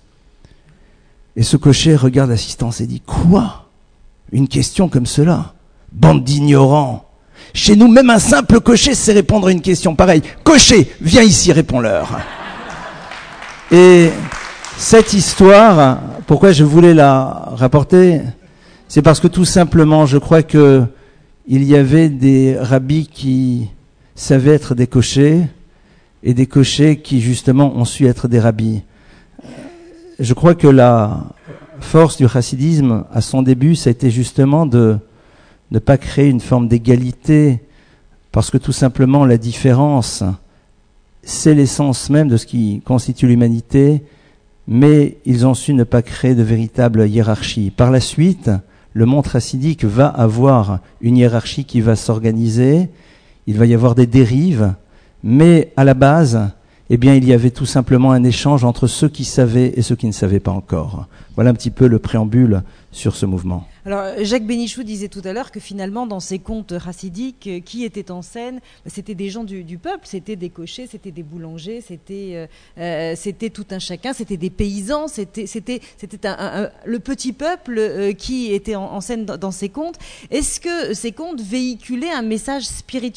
Et ce cocher regarde l'assistance et dit: quoi? Une question comme cela? Bande d'ignorants! Chez nous, même un simple cocher sait répondre à une question pareille. Cocher, viens ici, réponds-leur. Et cette histoire, pourquoi je voulais la rapporter? C'est parce que tout simplement, je crois que il y avait des rabbis qui savaient être des cochers et des cochers qui justement ont su être des rabbis. Je crois que la force du chassidisme, à son début, ça a été justement de ne pas créer une forme d'égalité, parce que tout simplement la différence, c'est l'essence même de ce qui constitue l'humanité, mais ils ont su ne pas créer de véritable hiérarchie. Par la suite, le monde chassidique va avoir une hiérarchie qui va s'organiser, il va y avoir des dérives, mais à la base, eh bien, il y avait tout simplement un échange entre ceux qui savaient et ceux qui ne savaient pas encore. Voilà un petit peu le préambule sur ce mouvement. Alors, Jacques Bénichou disait tout à l'heure que finalement, dans ces contes chassidiques, qui étaient en scène, c'était des gens du, du peuple, c'était des cochers, c'était des boulangers, c'était, euh, c'était tout un chacun, c'était des paysans, c'était, c'était, c'était un, un, un, le petit peuple euh, qui était en, en scène dans, dans ces contes. Est-ce que ces contes véhiculaient un message spirituel ?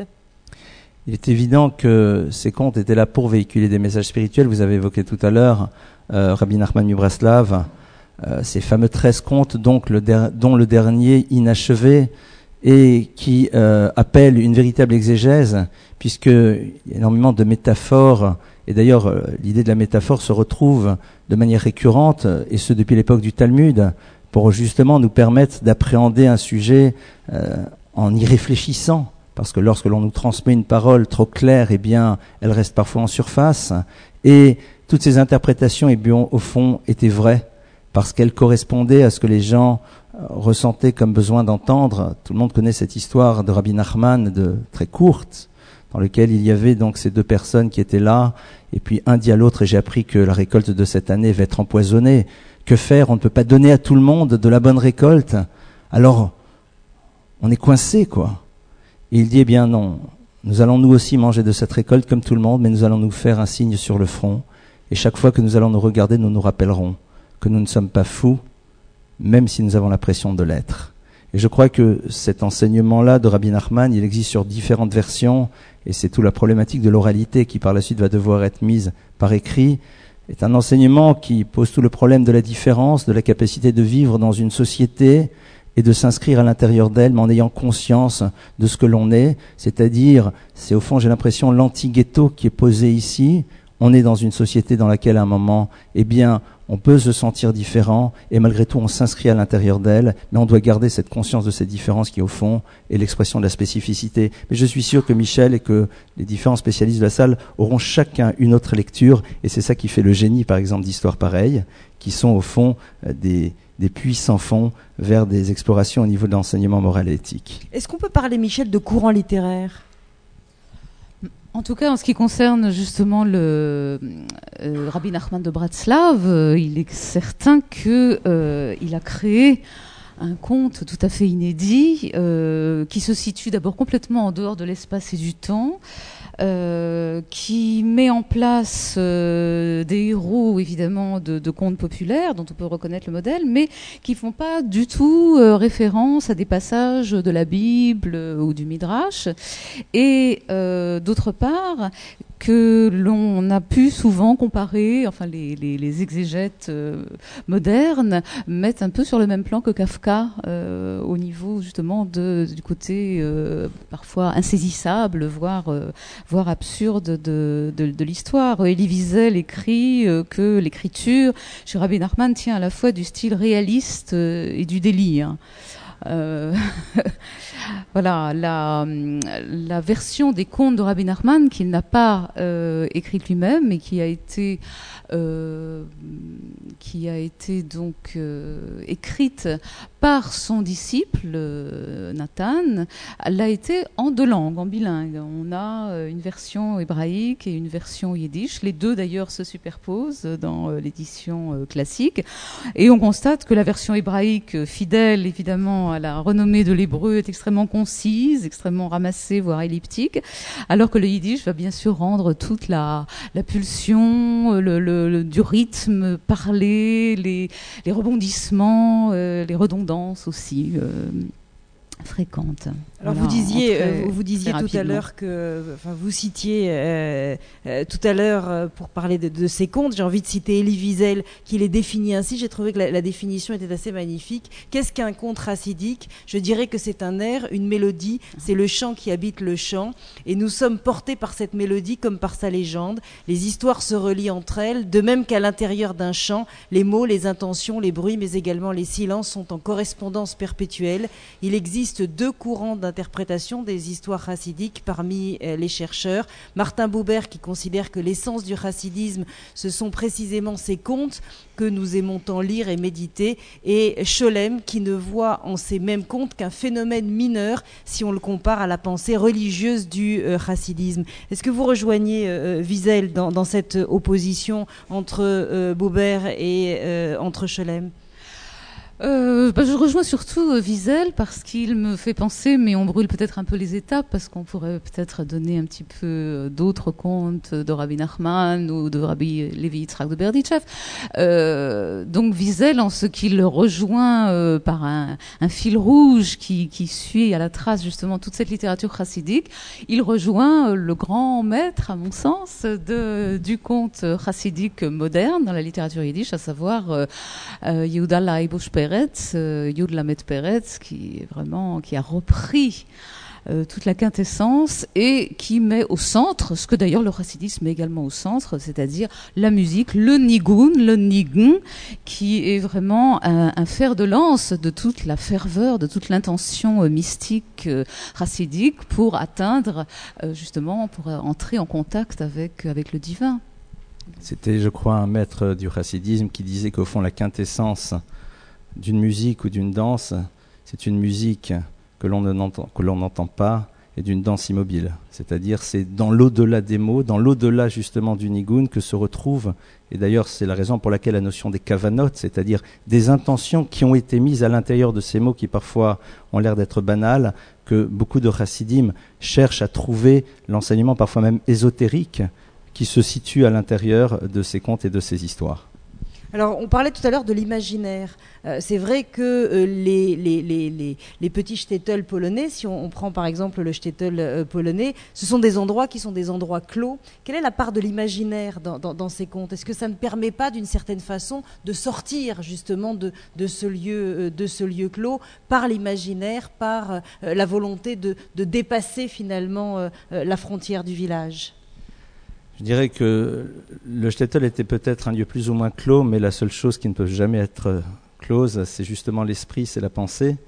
Il est évident que ces contes étaient là pour véhiculer des messages spirituels. Vous avez évoqué tout à l'heure euh, Rabbi Nachman Mibraslav, euh, ces fameux treize contes, donc le der- dont le dernier inachevé, et qui euh, appelle une véritable exégèse, puisqu'il y a énormément de métaphores, et d'ailleurs euh, l'idée de la métaphore se retrouve de manière récurrente, et ce depuis l'époque du Talmud, pour justement nous permettre d'appréhender un sujet euh, en y réfléchissant. Parce que lorsque l'on nous transmet une parole trop claire, eh bien, elle reste parfois en surface. Et toutes ces interprétations, eh bien, au fond, étaient vraies, parce qu'elles correspondaient à ce que les gens ressentaient comme besoin d'entendre. Tout le monde connaît cette histoire de Rabbi Nachman, de très courte, dans laquelle il y avait donc ces deux personnes qui étaient là, et puis un dit à l'autre: et j'ai appris que la récolte de cette année va être empoisonnée. Que faire? On ne peut pas donner à tout le monde de la bonne récolte. Alors, on est coincé, quoi. Et il dit, eh bien non, nous allons nous aussi manger de cette récolte comme tout le monde, mais nous allons nous faire un signe sur le front. Et chaque fois que nous allons nous regarder, nous nous rappellerons que nous ne sommes pas fous, même si nous avons l'impression de l'être. Et je crois que cet enseignement-là de Rabbi Nachman, il existe sur différentes versions, et c'est toute la problématique de l'oralité qui par la suite va devoir être mise par écrit, est un enseignement qui pose tout le problème de la différence, de la capacité de vivre dans une société et de s'inscrire à l'intérieur d'elle, mais en ayant conscience de ce que l'on est, c'est-à-dire, c'est au fond, j'ai l'impression, l'anti-ghetto qui est posé ici. On est dans une société dans laquelle, à un moment, eh bien, on peut se sentir différent, et malgré tout, on s'inscrit à l'intérieur d'elle, mais on doit garder cette conscience de cette différence qui, au fond, est l'expression de la spécificité. Mais je suis sûr que Michel et que les différents spécialistes de la salle auront chacun une autre lecture, et c'est ça qui fait le génie, par exemple, d'histoires pareilles, qui sont, au fond, des, des puits sans fond vers des explorations au niveau de l'enseignement moral et éthique. Est-ce qu'on peut parler, Michel, de courant littéraire ? En tout cas, en ce qui concerne justement le euh, Rabbi Nachman de Bratslav, euh, il est certain qu'il euh, a créé un conte tout à fait inédit euh, qui se situe d'abord complètement en dehors de l'espace et du temps, euh, qui met en place euh, des héros évidemment de, de contes populaires dont on peut reconnaître le modèle, mais qui font pas du tout euh, référence à des passages de la Bible euh, ou du Midrash, et euh, d'autre part que l'on a pu souvent comparer, enfin les, les, les exégètes euh, modernes mettent un peu sur le même plan que Kafka euh, au niveau justement de, du côté euh, parfois insaisissable, voire, euh, voire absurde de, de, de l'histoire. Elie Wiesel écrit euh, que l'écriture chez Rabbi Nachman tient à la fois du style réaliste euh, et du délire. Euh, voilà, la, la version des contes de Rabbi Nachman qu'il n'a pas euh, écrite lui-même, mais qui a été euh, qui a été donc euh, écrite par son disciple euh, Nathan, l'a été en deux langues, en bilingue. On a euh, une version hébraïque et une version yiddish. Les deux d'ailleurs se superposent dans euh, l'édition euh, classique, et on constate que la version hébraïque, fidèle évidemment à la renommée de l'hébreu, est extrêmement concise, extrêmement ramassée, voire elliptique, alors que le yiddish va bien sûr rendre toute la, la pulsion le, le, le, du rythme parlé, les, les rebondissements, euh, les redondances aussi euh, fréquentes. Alors voilà, vous disiez, très, vous, vous disiez tout à l'heure que, enfin vous citiez euh, euh, tout à l'heure euh, pour parler de, de ces contes, j'ai envie de citer Elie Wiesel qui les définit ainsi. J'ai trouvé que la, la définition était assez magnifique. Qu'est-ce qu'un conte chassidique ? Je dirais que c'est un air, une mélodie, c'est le chant qui habite le chant, et nous sommes portés par cette mélodie comme par sa légende. Les histoires se relient entre elles, de même qu'à l'intérieur d'un chant, les mots, les intentions, les bruits, mais également les silences sont en correspondance perpétuelle. Il existe deux courants d'interprétation des histoires chassidiques parmi euh, les chercheurs. Martin Buber qui considère que l'essence du chassidisme, ce sont précisément ces contes que nous aimons tant lire et méditer, et Scholem qui ne voit en ces mêmes contes qu'un phénomène mineur si on le compare à la pensée religieuse du euh, chassidisme. Est-ce que vous rejoignez euh, Wiesel dans, dans cette opposition entre euh, Buber et euh, entre Scholem ? Euh, bah, je rejoins surtout euh, Wiesel parce qu'il me fait penser, mais on brûle peut-être un peu les étapes parce qu'on pourrait peut-être donner un petit peu euh, d'autres contes de Rabbi Nachman ou de Rabbi Levi Yitzhak de Berditchev. Euh, donc Wiesel, en ce qu'il le rejoint euh, par un, un fil rouge qui, qui suit à la trace justement toute cette littérature chassidique, il rejoint euh, le grand maître, à mon sens, de, du conte chassidique moderne dans la littérature yiddish, à savoir euh, euh, Yehuda Leibush Peretz, Euh, Yud Lamed Peretz, qui est vraiment qui a repris euh, toute la quintessence et qui met au centre ce que d'ailleurs le chassidisme met également au centre, c'est-à-dire la musique, le nigun, le nigun, qui est vraiment un, un fer de lance de toute la ferveur, de toute l'intention euh, mystique euh, chassidique pour atteindre euh, justement pour entrer en contact avec avec le divin. C'était, je crois, un maître du chassidisme qui disait qu'au fond la quintessence d'une musique ou d'une danse, c'est une musique que l'on n'entend, que l'on n'entend pas et d'une danse immobile. C'est-à-dire, c'est dans l'au-delà des mots, dans l'au-delà justement du nigun que se retrouve, et d'ailleurs c'est la raison pour laquelle la notion des kavanot, c'est-à-dire des intentions qui ont été mises à l'intérieur de ces mots qui parfois ont l'air d'être banals, que beaucoup de chassidim cherchent à trouver l'enseignement parfois même ésotérique qui se situe à l'intérieur de ces contes et de ces histoires. Alors, on parlait tout à l'heure de l'imaginaire. Euh, c'est vrai que euh, les, les, les, les, les petits shtetl polonais, si on, on prend par exemple le shtetl euh, polonais, ce sont des endroits qui sont des endroits clos. Quelle est la part de l'imaginaire dans, dans, dans ces contes ? Est-ce que ça ne permet pas, d'une certaine façon, de sortir justement de, de, ce, lieu, euh, de ce lieu clos par l'imaginaire, par euh, la volonté de, de dépasser finalement euh, euh, la frontière du village ? Je dirais que le shtetl était peut-être un lieu plus ou moins clos, mais la seule chose qui ne peut jamais être close, c'est justement l'esprit, c'est la pensée.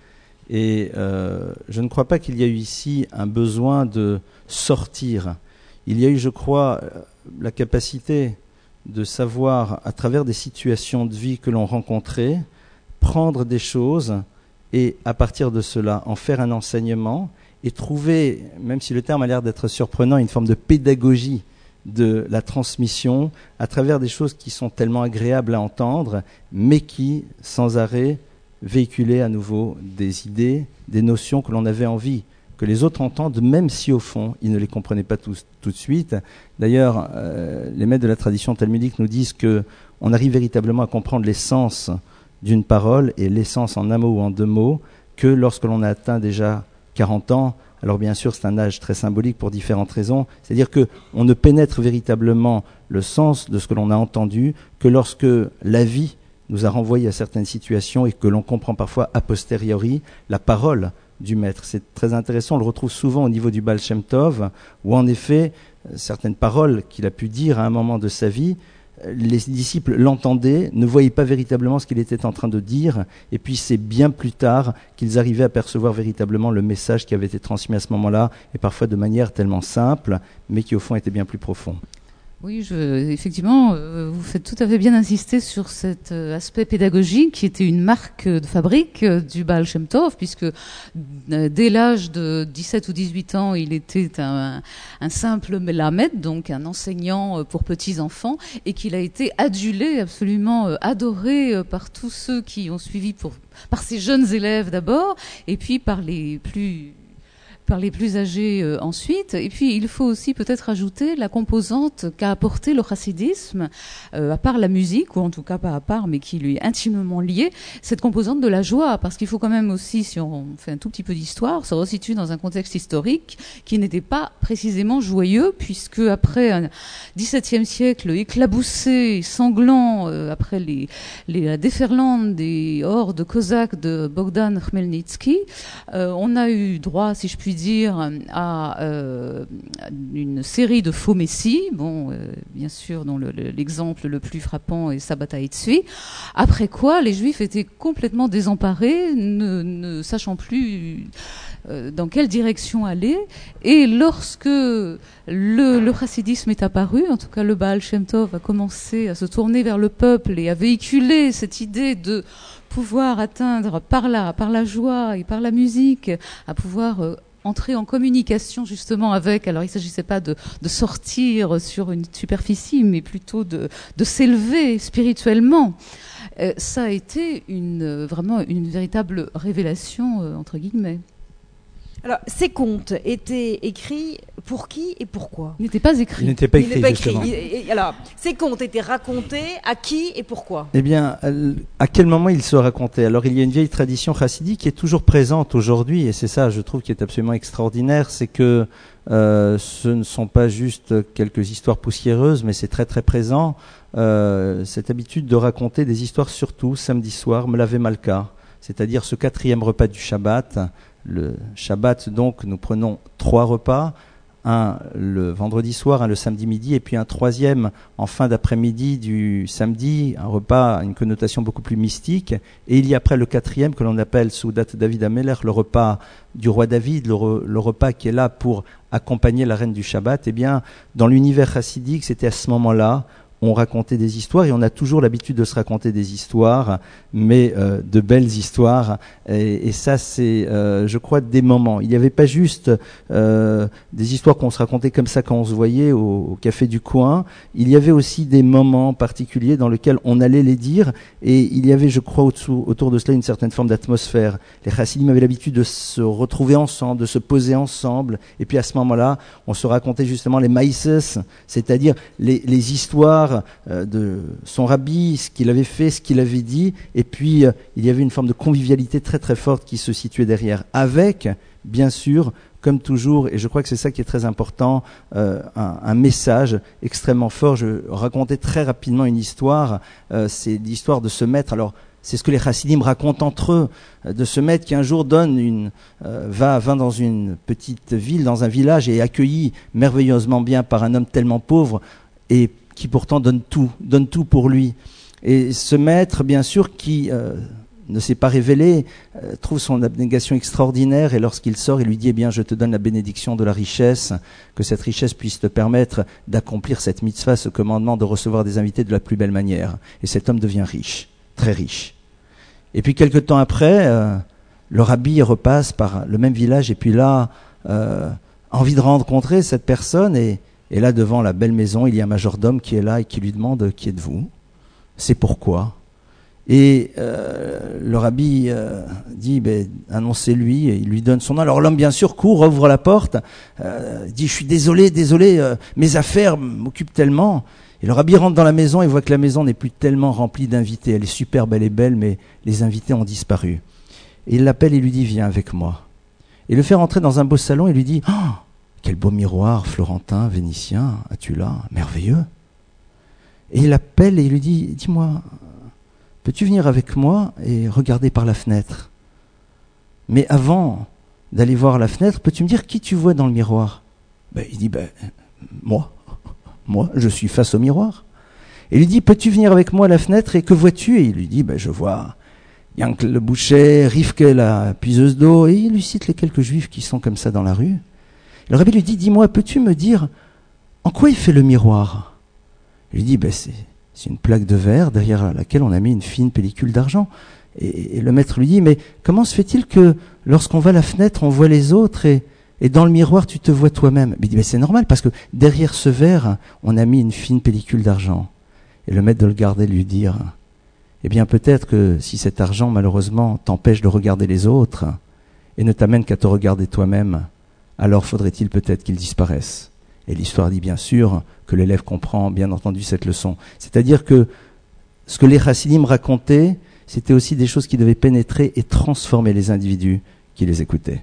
Et euh, je ne crois pas qu'il y a eu ici un besoin de sortir. Il y a eu, je crois, la capacité de savoir, à travers des situations de vie que l'on rencontrait, prendre des choses et, à partir de cela, en faire un enseignement et trouver, même si le terme a l'air d'être surprenant, une forme de pédagogie de la transmission à travers des choses qui sont tellement agréables à entendre, mais qui, sans arrêt, véhiculaient à nouveau des idées, des notions que l'on avait envie que les autres entendent, même si au fond, ils ne les comprenaient pas tous, tout de suite. D'ailleurs, euh, les maîtres de la tradition talmudique nous disent qu'on arrive véritablement à comprendre l'essence d'une parole, et l'essence en un mot ou en deux mots, que lorsque l'on a atteint déjà quarante ans. Alors bien sûr, c'est un âge très symbolique pour différentes raisons. C'est-à-dire qu'on ne pénètre véritablement le sens de ce que l'on a entendu que lorsque la vie nous a renvoyé à certaines situations et que l'on comprend parfois a posteriori la parole du maître. C'est très intéressant, on le retrouve souvent au niveau du Baal Shem Tov, où en effet, certaines paroles qu'il a pu dire à un moment de sa vie, les disciples l'entendaient, ne voyaient pas véritablement ce qu'il était en train de dire, et puis c'est bien plus tard qu'ils arrivaient à percevoir véritablement le message qui avait été transmis à ce moment-là, et parfois de manière tellement simple, mais qui au fond était bien plus profond. Oui, je, effectivement, euh, vous faites tout à fait bien insister sur cet euh, aspect pédagogique qui était une marque de fabrique euh, du Baal Shem Tov, puisque euh, dès l'âge de dix-sept ou dix-huit ans, il était un, un simple melamed, donc un enseignant euh, pour petits-enfants, et qu'il a été adulé, absolument euh, adoré euh, par tous ceux qui ont suivi, pour, par ses jeunes élèves d'abord, et puis par les plus... par les plus âgés euh, ensuite. Et puis, il faut aussi peut-être ajouter la composante qu'a apporté le chassidisme, euh, à part la musique, ou en tout cas pas à part, mais qui lui est intimement liée, cette composante de la joie. Parce qu'il faut quand même aussi, si on fait un tout petit peu d'histoire, se resituer dans un contexte historique qui n'était pas précisément joyeux, puisque après un dix-septième siècle éclaboussé, sanglant, euh, après les, les, la déferlante des hordes cosaques de Bogdan Khmelnytsky, euh, on a eu droit, si je puis dire, à euh, une série de faux messies, bon, euh, bien sûr, dont le, le, l'exemple le plus frappant est Sabbatai Tzvi, après quoi les Juifs étaient complètement désemparés, ne, ne sachant plus euh, dans quelle direction aller, et lorsque le, le chassidisme est apparu, en tout cas le Baal Shem Tov a commencé à se tourner vers le peuple et à véhiculer cette idée de pouvoir atteindre par la, par la joie et par la musique, à pouvoir euh, entrer en communication justement avec, alors il ne s'agissait pas de, de sortir sur une superficie, mais plutôt de, de s'élever spirituellement. Euh, ça a été une, vraiment une véritable révélation, euh, entre guillemets. Alors, ces contes étaient écrits pour qui et pourquoi ? Ils n'étaient pas écrits. Ils n'étaient pas écrits, Ils n'étaient pas justement. écrits. Il- Alors, ces contes étaient racontés à qui et pourquoi ? Eh bien, à quel moment ils se racontaient ? Alors, il y a une vieille tradition chassidique qui est toujours présente aujourd'hui, et c'est ça, je trouve, qui est absolument extraordinaire, c'est que euh, ce ne sont pas juste quelques histoires poussiéreuses, mais c'est très très présent, euh, cette habitude de raconter des histoires, surtout samedi soir, Melavé Malka, c'est-à-dire ce quatrième repas du Shabbat. Le Shabbat, donc, nous prenons trois repas, un le vendredi soir, un le samedi midi, et puis un troisième en fin d'après-midi du samedi, un repas à une connotation beaucoup plus mystique. Et il y a après le quatrième que l'on appelle Soudat David Ameler, le repas du roi David, le, re, le repas qui est là pour accompagner la reine du Shabbat. Eh bien, dans l'univers chassidique, c'était à ce moment-là on racontait des histoires, et on a toujours l'habitude de se raconter des histoires, mais euh, de belles histoires. Et, et ça, c'est, euh, je crois, des moments. Il n'y avait pas juste euh, des histoires qu'on se racontait comme ça quand on se voyait au, au café du coin. Il y avait aussi des moments particuliers dans lesquels on allait les dire, et il y avait, je crois, autour, autour de cela une certaine forme d'atmosphère. Les chassidim avaient l'habitude de se retrouver ensemble, de se poser ensemble, et puis à ce moment-là, on se racontait justement les maïses, c'est-à-dire les, les histoires de son rabbi, ce qu'il avait fait, ce qu'il avait dit, et puis euh, il y avait une forme de convivialité très très forte qui se situait derrière, avec, bien sûr, comme toujours, et je crois que c'est ça qui est très important, euh, un, un message extrêmement fort. Je racontais très rapidement une histoire, euh, c'est l'histoire de ce maître, alors c'est ce que les chassidim racontent entre eux, de ce maître qui un jour donne une, euh, va, va dans une petite ville, dans un village, et est accueilli merveilleusement bien par un homme tellement pauvre, et qui pourtant donne tout, donne tout pour lui. Et ce maître, bien sûr, qui euh, ne s'est pas révélé, euh, trouve son abnégation extraordinaire, et lorsqu'il sort, il lui dit, eh bien, je te donne la bénédiction de la richesse, que cette richesse puisse te permettre d'accomplir cette mitzvah, ce commandement de recevoir des invités de la plus belle manière. Et cet homme devient riche, très riche. Et puis, quelque temps après, euh, le rabbi repasse par le même village, et puis là, euh, envie de rencontrer cette personne, et Et là, devant la belle maison, il y a un majordome qui est là et qui lui demande « Qui êtes-vous » ? C'est pourquoi. Et euh, le rabbi euh, dit ben, « Annoncez-lui » et il lui donne son nom. Alors l'homme, bien sûr, court, ouvre la porte, euh, dit « Je suis désolé, désolé, euh, mes affaires m'occupent tellement ». Et le rabbi rentre dans la maison et voit que la maison n'est plus tellement remplie d'invités. Elle est superbe, elle est belle, mais les invités ont disparu. Et il l'appelle et lui dit « Viens avec moi ». Et le fait rentrer dans un beau salon et lui dit « Oh !» Quel beau miroir florentin, vénitien, as-tu là? Merveilleux. Et il l'appelle et il lui dit, dis-moi, peux-tu venir avec moi et regarder par la fenêtre? Mais avant d'aller voir la fenêtre, peux-tu me dire qui tu vois dans le miroir? Ben, il dit, ben, moi, moi, je suis face au miroir. Et il lui dit, peux-tu venir avec moi à la fenêtre et que vois-tu? Et il lui dit, ben, je vois Yank le boucher, Rivke la puiseuse d'eau, et il lui cite les quelques juifs qui sont comme ça dans la rue. Le rabbi lui dit, dis-moi, peux-tu me dire en quoi il fait le miroir? Il lui dit, ben c'est, c'est une plaque de verre derrière laquelle on a mis une fine pellicule d'argent. Et, et le maître lui dit, mais comment se fait-il que lorsqu'on va à la fenêtre, on voit les autres et, et dans le miroir, tu te vois toi-même? Il dit, ben c'est normal parce que derrière ce verre, on a mis une fine pellicule d'argent. Et le maître de le garder lui dire, eh bien peut-être que si cet argent, malheureusement, t'empêche de regarder les autres et ne t'amène qu'à te regarder toi-même, alors faudrait-il peut-être qu'il disparaisse. Et l'histoire dit bien sûr que l'élève comprend bien entendu cette leçon. C'est-à-dire que ce que les chassidim racontaient, c'était aussi des choses qui devaient pénétrer et transformer les individus qui les écoutaient.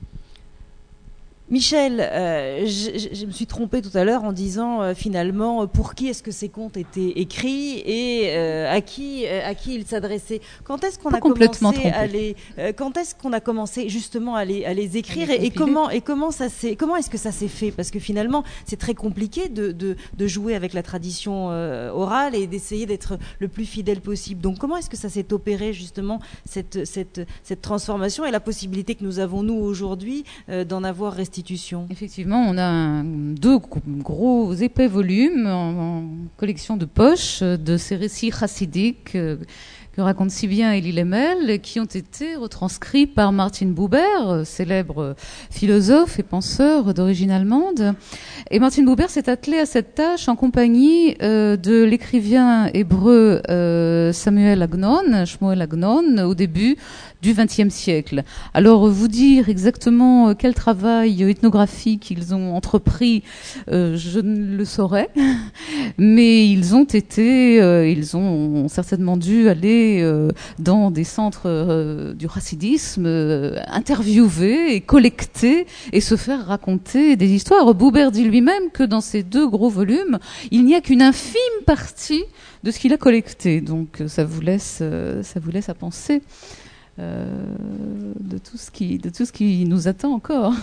Michel, euh, je, je me suis trompée tout à l'heure en disant euh, finalement pour qui est-ce que ces contes étaient écrits et euh, à qui euh, à qui ils s'adressaient. Quand est-ce qu'on Pas a commencé trompée. à les euh, quand est-ce qu'on a commencé justement à les à les écrire et, et comment et comment ça s'est comment est-ce que ça s'est fait? Parce que finalement c'est très compliqué de de, de jouer avec la tradition euh, orale et d'essayer d'être le plus fidèle possible. Donc comment est-ce que ça s'est opéré justement cette cette cette transformation et la possibilité que nous avons nous aujourd'hui euh, d'en avoir restitution? Effectivement, on a un, deux gros épais volumes en, en collection de poche de ces récits chassidiques euh, que raconte si bien Elie Lemel, qui ont été retranscrits par Martin Buber, célèbre philosophe et penseur d'origine allemande. Et Martin Buber s'est attelé à cette tâche en compagnie euh, de l'écrivain hébreu euh, Samuel Agnon, Shmuel Agnon, au début du vingtième siècle. Alors, vous dire exactement quel travail ethnographique ils ont entrepris, euh, je ne le saurais, mais ils ont été, euh, ils ont certainement dû aller euh, dans des centres euh, du chassidisme, euh, interviewer et collecter et se faire raconter des histoires. Buber dit lui-même que dans ces deux gros volumes, il n'y a qu'une infime partie de ce qu'il a collecté. Donc, ça vous laisse, euh, ça vous laisse à penser. Euh, de tout ce qui de tout ce qui nous attend encore.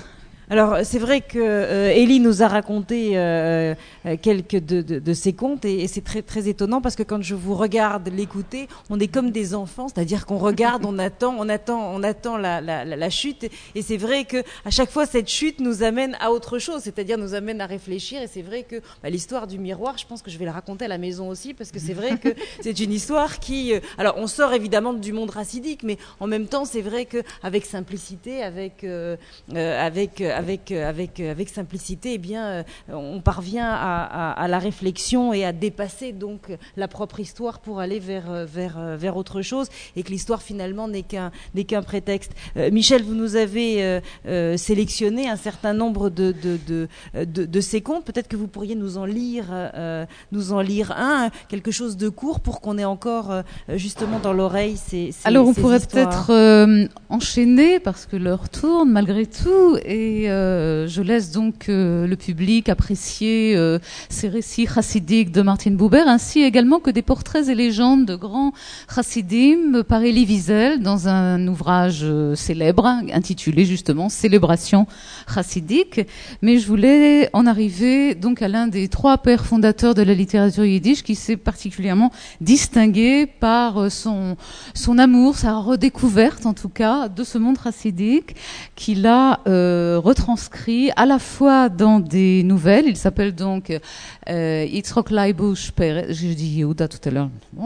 Alors, c'est vrai que euh, Élie nous a raconté euh, quelques de, de, de ses contes et, et c'est très, très étonnant parce que quand je vous regarde l'écouter, on est comme des enfants, c'est-à-dire qu'on regarde, on attend, on attend, on attend la, la, la, la chute et c'est vrai que à chaque fois cette chute nous amène à autre chose, c'est-à-dire nous amène à réfléchir et c'est vrai que bah, l'histoire du miroir, je pense que je vais la raconter à la maison aussi parce que c'est vrai que c'est une histoire qui, euh, alors on sort évidemment du monde racidique, mais en même temps c'est vrai que avec simplicité, avec euh, euh, avec Avec, avec, avec simplicité, eh bien, on parvient à, à, à la réflexion et à dépasser donc la propre histoire pour aller vers, vers, vers autre chose et que l'histoire finalement n'est qu'un, n'est qu'un prétexte. Euh, Michel, vous nous avez euh, euh, sélectionné un certain nombre de, de, de, de, de ces contes. Peut-être que vous pourriez nous en lire, euh, nous en lire un, quelque chose de court pour qu'on ait encore euh, justement dans l'oreille ces, ces Alors on ces pourrait histoires. peut-être euh, enchaîner parce que l'heure tourne malgré tout et euh, je laisse donc euh, le public apprécier euh, ces récits chassidiques de Martin Buber ainsi également que des portraits et légendes de grands chassidim par Elie Wiesel dans un ouvrage euh, célèbre intitulé justement Célébration chassidique. Mais je voulais en arriver donc à l'un des trois pères fondateurs de la littérature yiddish qui s'est particulièrement distingué par son, son amour, sa redécouverte en tout cas de ce monde chassidique qu'il a euh, retranscrit à la fois dans des nouvelles. Il s'appelle donc euh, Yitzhak Leibush Peretz, j'ai dit Yehuda tout à l'heure, bon.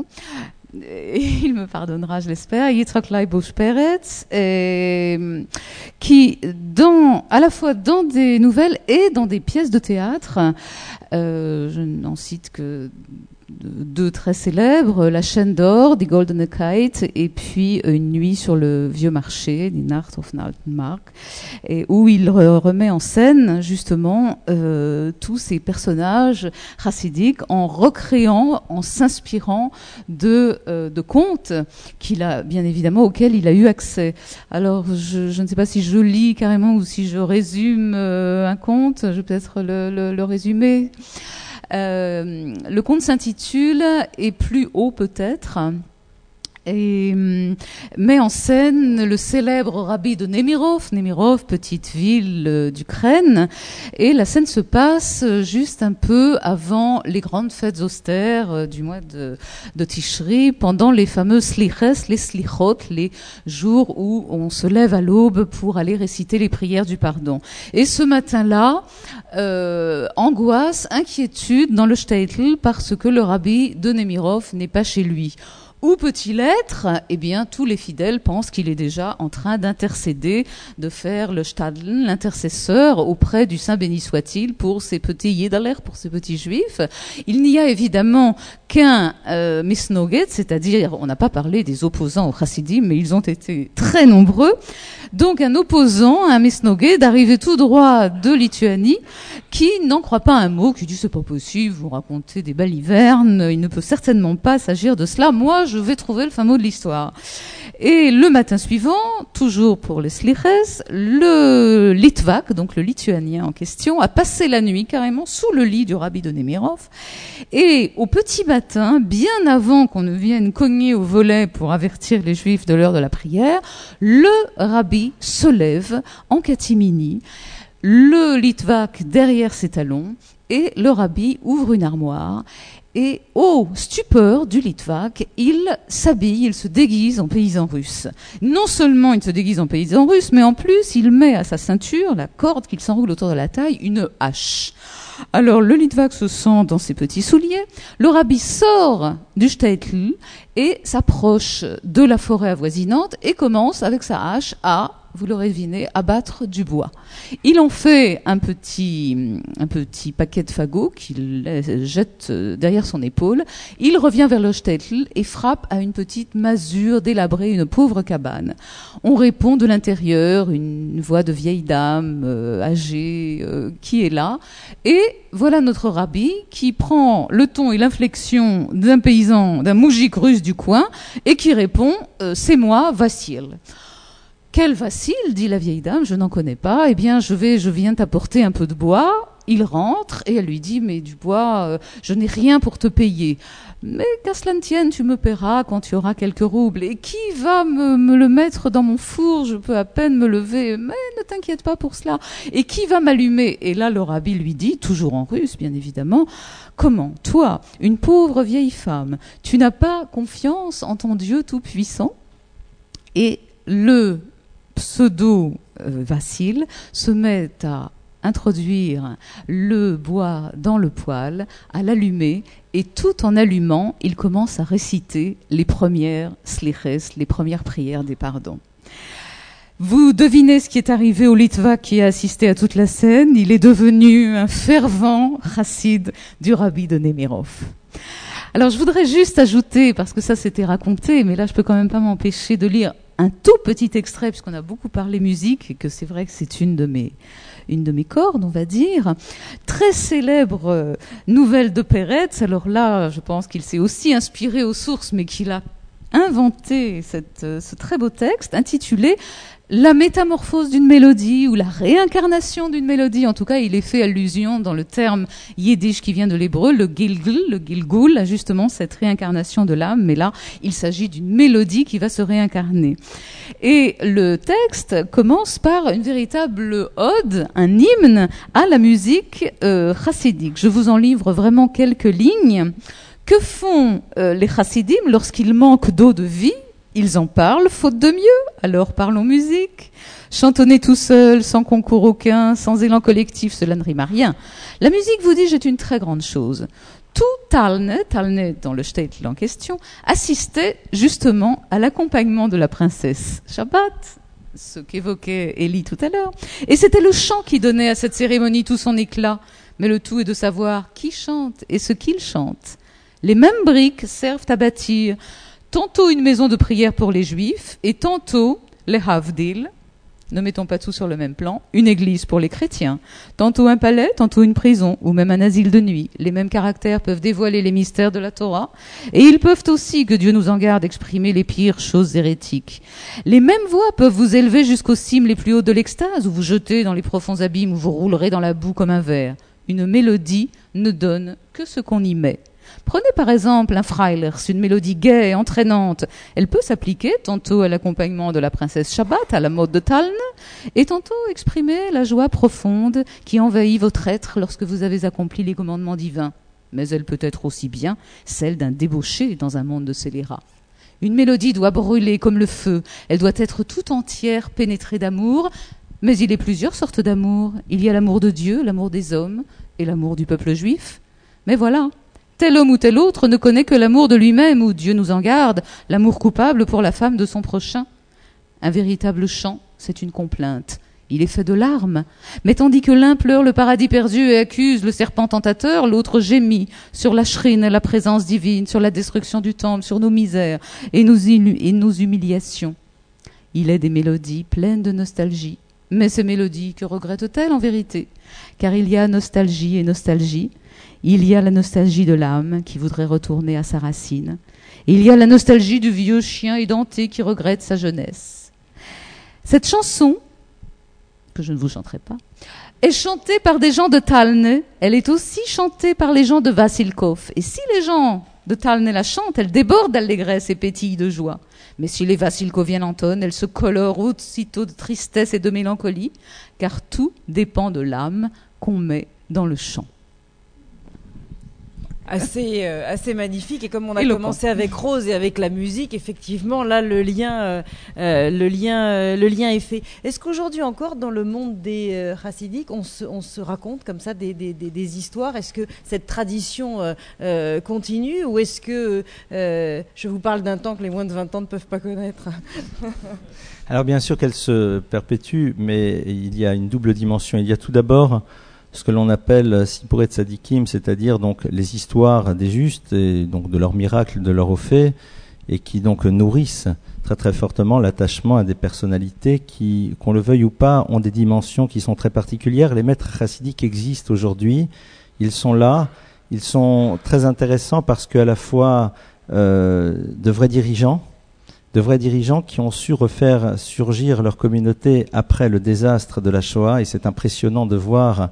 Il me pardonnera, je l'espère, Yitzhak Leibush Peretz, et, qui, dans, à la fois dans des nouvelles et dans des pièces de théâtre, euh, je n'en cite que deux très célèbres, La chaîne d'or, Die Goldene Kite, et puis Une nuit sur le vieux marché, Die Nacht auf Altenmarkt, et où il remet en scène justement euh, tous ces personnages chassidiques en recréant, en s'inspirant de, euh, de contes qu'il a bien évidemment auxquels il a eu accès. Alors je, je ne sais pas si je lis carrément ou si je résume euh, un conte, je vais peut-être le, le, le résumer. Euh, le conte s'intitule « Et plus haut peut-être » et met en scène le célèbre rabbi de Nemirov, Nemirov, petite ville euh, d'Ukraine, et la scène se passe juste un peu avant les grandes fêtes austères euh, du mois de, de Tishri, pendant les fameux sliches, les slichot, les jours où on se lève à l'aube pour aller réciter les prières du pardon. Et ce matin-là, euh, angoisse, inquiétude dans le shtetl parce que le rabbi de Nemirov n'est pas chez lui. Où peut-il être ? Eh bien, tous les fidèles pensent qu'il est déjà en train d'intercéder, de faire le shtadl, l'intercesseur, auprès du Saint béni soit-il, pour ces petits yédaler, pour ces petits juifs. Il n'y a évidemment qu'un euh, misnoget, c'est-à-dire, on n'a pas parlé des opposants aux chassidim, mais ils ont été très nombreux. Donc, un opposant, un misnoget, d'arriver tout droit de Lituanie, qui n'en croit pas un mot, qui dit c'est pas possible, vous racontez des balivernes, il ne peut certainement pas s'agir de cela. Moi, je vais trouver le fin mot de l'histoire. Et le matin suivant, toujours pour les sliches, le Litvak, donc le lituanien en question, a passé la nuit carrément sous le lit du rabbi de Nemirov. Et au petit matin, bien avant qu'on ne vienne cogner au volet pour avertir les juifs de l'heure de la prière, le rabbi se lève en catimini, le Litvak derrière ses talons, et le rabbi ouvre une armoire. Et au stupeur du Litvak, il s'habille, il se déguise en paysan russe. Non seulement il se déguise en paysan russe, mais en plus il met à sa ceinture, la corde qu'il s'enroule autour de la taille, une hache. Alors le Litvak se sent dans ses petits souliers, le rabbi sort du shtetl et s'approche de la forêt avoisinante et commence avec sa hache à, vous l'aurez deviné, abattre du bois. Il en fait un petit, un petit paquet de fagots qu'il jette derrière son épaule. Il revient vers le shtetl et frappe à une petite masure délabrée, une pauvre cabane. On répond de l'intérieur, une voix de vieille dame euh, âgée euh, qui est là. Et voilà notre rabbi qui prend le ton et l'inflexion d'un paysan, d'un moujik russe du coin et qui répond euh, « C'est moi, Vassil ». Quel Vassil, dit la vieille dame, je n'en connais pas. Eh bien, je vais, je viens t'apporter un peu de bois. il rentre et elle lui dit « Mais Dubois, euh, je n'ai rien pour te payer. Mais qu'à cela ne tienne, tu me paieras quand tu auras quelques roubles. Et qui va me, me le mettre dans mon four? Je peux à peine me lever. Mais ne t'inquiète pas pour cela. Et qui va m'allumer ?» Et là, le rabbi lui dit, toujours en russe, bien évidemment, « Comment, toi, une pauvre vieille femme, tu n'as pas confiance en ton Dieu tout-puissant ?» Et le pseudo-Vassil se met à introduire le bois dans le poêle, à l'allumer, et tout en allumant, il commence à réciter les premières sliches, les premières prières des pardons. Vous devinez ce qui est arrivé au Litvak qui a assisté à toute la scène. Il est devenu un fervent chassid du rabbi de Nemirov. Alors je voudrais juste ajouter, parce que ça c'était raconté, mais là je peux quand même pas m'empêcher de lire un tout petit extrait, puisqu'on a beaucoup parlé musique, et que c'est vrai que c'est une de mes, une de mes cordes, on va dire. Très célèbre euh, nouvelle de Peretz. Alors là, je pense qu'il s'est aussi inspiré aux sources, mais qu'il a inventé cette, euh, ce très beau texte intitulé La métamorphose d'une mélodie ou la réincarnation d'une mélodie. En tout cas, il est fait allusion dans le terme yiddish qui vient de l'hébreu, le gilgul, le gilgul, justement cette réincarnation de l'âme. Mais là, il s'agit d'une mélodie qui va se réincarner. Et le texte commence par une véritable ode, un hymne à la musique euh, chassidique. Je vous en livre vraiment quelques lignes. Que font euh, les chassidim lorsqu'ils manquent d'eau de vie? Ils en parlent, faute de mieux, alors parlons musique. Chantonner tout seul, sans concours aucun, sans élan collectif, cela ne rime à rien. La musique, vous dis-je, est une très grande chose. Tout Talne, Talne dans le shtetl en question, assistait justement à l'accompagnement de la princesse Shabbat, ce qu'évoquait Élie tout à l'heure. Et c'était le chant qui donnait à cette cérémonie tout son éclat. Mais le tout est de savoir qui chante et ce qu'il chante. Les mêmes briques servent à bâtir tantôt une maison de prière pour les juifs et tantôt les havdil, ne mettons pas tout sur le même plan, une église pour les chrétiens, tantôt un palais, tantôt une prison ou même un asile de nuit. Les mêmes caractères peuvent dévoiler les mystères de la Torah et ils peuvent aussi, que Dieu nous en garde, exprimer les pires choses hérétiques. Les mêmes voix peuvent vous élever jusqu'aux cimes les plus hautes de l'extase ou vous jeter dans les profonds abîmes où vous roulerez dans la boue comme un ver. Une mélodie ne donne que ce qu'on y met. Prenez par exemple un Freilers, une mélodie gaie et entraînante. Elle peut s'appliquer tantôt à l'accompagnement de la princesse Shabbat, à la mode de Talne, et tantôt exprimer la joie profonde qui envahit votre être lorsque vous avez accompli les commandements divins. Mais elle peut être aussi bien celle d'un débauché dans un monde de scélérats. Une mélodie doit brûler comme le feu. Elle doit être tout entière pénétrée d'amour. Mais il y a plusieurs sortes d'amour. Il y a l'amour de Dieu, l'amour des hommes et l'amour du peuple juif. Mais voilà. Tel homme ou tel autre ne connaît que l'amour de lui-même, ou Dieu nous en garde, l'amour coupable pour la femme de son prochain. Un véritable chant, c'est une complainte. Il est fait de larmes. Mais tandis que l'un pleure le paradis perdu et accuse le serpent tentateur, l'autre gémit sur la shrine et la présence divine, sur la destruction du temple, sur nos misères et nos, et nos humiliations. Il est des mélodies pleines de nostalgie. Mais ces mélodies, que regrettent-elles en vérité? Car il y a nostalgie et nostalgie. Il y a la nostalgie de l'âme qui voudrait retourner à sa racine. Il y a la nostalgie du vieux chien édenté qui regrette sa jeunesse. Cette chanson, que je ne vous chanterai pas, est chantée par des gens de Talne. Elle est aussi chantée par les gens de Vassilkov. Et si les gens de Talne la chantent, elle déborde d'allégresse et pétille de joie. Mais si les Vassilkoviens l'entonnent, elle se colore aussitôt de tristesse et de mélancolie, car tout dépend de l'âme qu'on met dans le chant. Assez, euh, assez magnifique, et comme on a Éloquent. commencé avec Rose et avec la musique, effectivement, là le lien, euh, euh, le lien, euh, le lien est fait. Est-ce qu'aujourd'hui encore, dans le monde des euh, chassidiques, on se, on se raconte comme ça des, des, des, des histoires? Est-ce que cette tradition euh, euh, continue, ou est-ce que euh, je vous parle d'un temps que les moins de vingt ans ne peuvent pas connaître? Alors bien sûr qu'elle se perpétue, mais il y a une double dimension. Il y a tout d'abord ce que l'on appelle Sipuret Tzadikim, c'est-à-dire donc les histoires des justes et donc de leurs miracles, de leurs hauts faits, et qui donc nourrissent très très fortement l'attachement à des personnalités qui, qu'on le veuille ou pas, ont des dimensions qui sont très particulières. Les maîtres chassidiques existent aujourd'hui, ils sont là, ils sont très intéressants parce qu'à la fois euh, de vrais dirigeants, de vrais dirigeants qui ont su refaire surgir leur communauté après le désastre de la Shoah, et c'est impressionnant de voir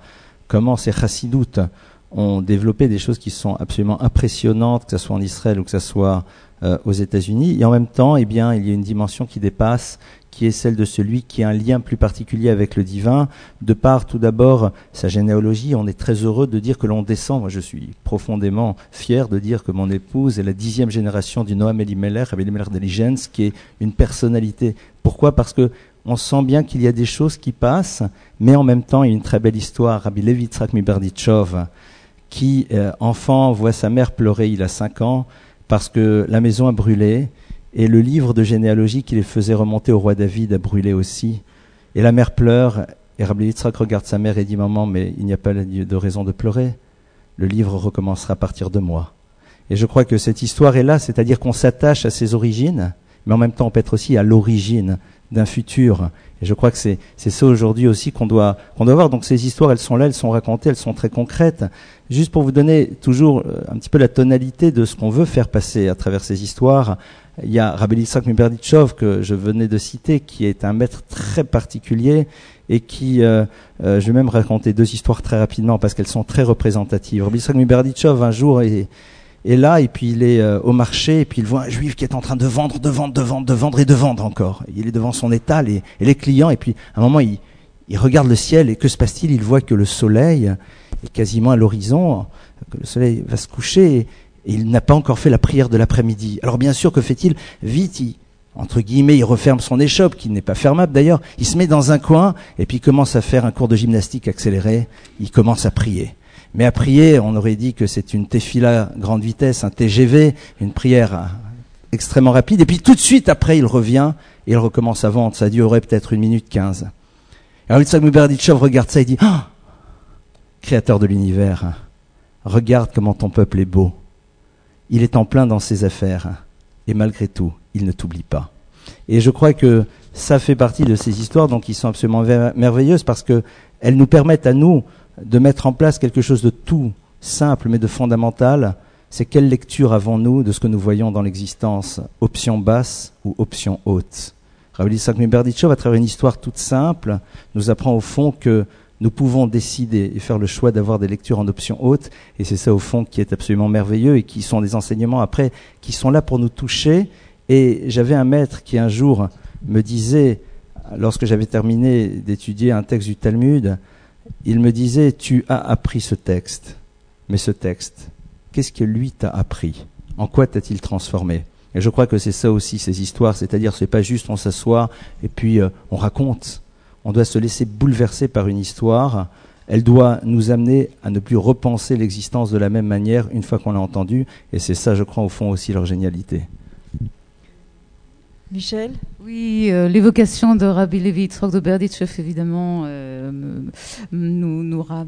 comment ces chassidoutes ont développé des choses qui sont absolument impressionnantes, que ce soit en Israël ou que ce soit euh, aux États-Unis. Et en même temps, eh bien, il y a une dimension qui dépasse, qui est celle de celui qui a un lien plus particulier avec le divin, de par tout d'abord sa généalogie. On est très heureux de dire que l'on descend. Moi, je suis profondément fier de dire que mon épouse est la dixième génération du Noam Elimelech, Rabbi Elimelech de Ligensk, qui est une personnalité. Pourquoi ? Parce que on sent bien qu'il y a des choses qui passent, mais en même temps, il y a une très belle histoire. Rabbi Levi Yitzhak Miberdichov, qui, euh, enfant, voit sa mère pleurer, il a cinq ans, parce que la maison a brûlé, et le livre de généalogie qui les faisait remonter au roi David a brûlé aussi. Et la mère pleure, et Rabbi Yitzhak regarde sa mère et dit « Maman, mais il n'y a pas de raison de pleurer. Le livre recommencera à partir de moi. » Et je crois que cette histoire est là, c'est-à-dire qu'on s'attache à ses origines, mais en même temps on peut être aussi à l'origine d'un futur. Et je crois que c'est, c'est ça aujourd'hui aussi qu'on doit, qu'on doit voir. Donc ces histoires, elles sont là, elles sont racontées, elles sont très concrètes. Juste pour vous donner toujours un petit peu la tonalité de ce qu'on veut faire passer à travers ces histoires, il y a Rabbi Yitzhak Miberdichov que je venais de citer, qui est un maître très particulier et qui, euh, euh, je vais même raconter deux histoires très rapidement parce qu'elles sont très représentatives. Rabbi Yitzhak Miberdichov un jour est, est là et puis il est euh, au marché et puis il voit un juif qui est en train de vendre, de vendre, de vendre, de vendre et de vendre encore. Il est devant son étal et, et les clients et puis à un moment il, il regarde le ciel et que se passe-t-il ? Il voit que le soleil est quasiment à l'horizon, que le soleil va se coucher et, et il n'a pas encore fait la prière de l'après-midi. Alors bien sûr, que fait-il ? Vite, il, entre guillemets, il referme son échoppe, qui n'est pas fermable d'ailleurs, il se met dans un coin et puis il commence à faire un cours de gymnastique accéléré, il commence à prier. Mais à prier, on aurait dit que c'est une tefila grande vitesse, un T G V, une prière extrêmement rapide, et puis tout de suite après il revient et il recommence à vendre, ça durerait peut-être une minute quinze. Alors Yitzhak Miberdichov regarde ça et dit ah, « Créateur de l'univers, regarde comment ton peuple est beau. Il est en plein dans ses affaires, et malgré tout, il ne t'oublie pas. » Et je crois que ça fait partie de ces histoires donc qui sont absolument merveilleuses parce que elles nous permettent à nous de mettre en place quelque chose de tout simple mais de fondamental. C'est quelle lecture avons-nous de ce que nous voyons dans l'existence, option basse ou option haute. Rabbi Yitzhak Miberdichov, à travers une histoire toute simple, nous apprend au fond que nous pouvons décider et faire le choix d'avoir des lectures en option haute, et c'est ça au fond qui est absolument merveilleux et qui sont des enseignements après qui sont là pour nous toucher. Et j'avais un maître qui un jour me disait, lorsque j'avais terminé d'étudier un texte du Talmud, il me disait « Tu as appris ce texte, mais ce texte, qu'est-ce que lui t'a appris ? En quoi t'a-t-il transformé ?» Et je crois que c'est ça aussi, ces histoires, c'est-à-dire c'est pas juste on s'assoit et puis euh, on raconte. On doit se laisser bouleverser par une histoire. Elle doit nous amener à ne plus repenser l'existence de la même manière une fois qu'on l'a entendue. Et c'est ça, je crois, au fond aussi leur génialité. Michel ? Oui, euh, l'évocation de Rabbi Levi Yitzhak de Berdichev, évidemment, euh, nous, nous rattache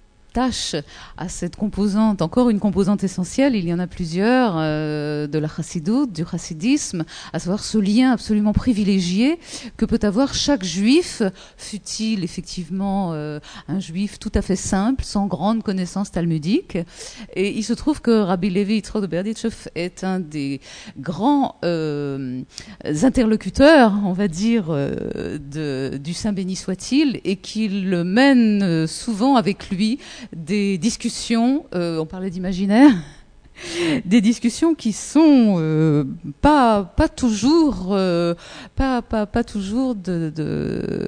à cette composante, encore une composante essentielle, il y en a plusieurs, euh, de la chassidoute, du chassidisme, à savoir ce lien absolument privilégié que peut avoir chaque juif, fût-il effectivement euh, un juif tout à fait simple, sans grande connaissance talmudique. Et il se trouve que Rabbi Levi Yitzhak de Berdichev est un des grands euh, interlocuteurs, on va dire, euh, de, du Saint béni soit-il, et qu'il mène souvent avec lui des discussions, euh, on parlait d'imaginaire, des discussions qui sont euh, pas pas toujours euh, pas pas pas toujours de, de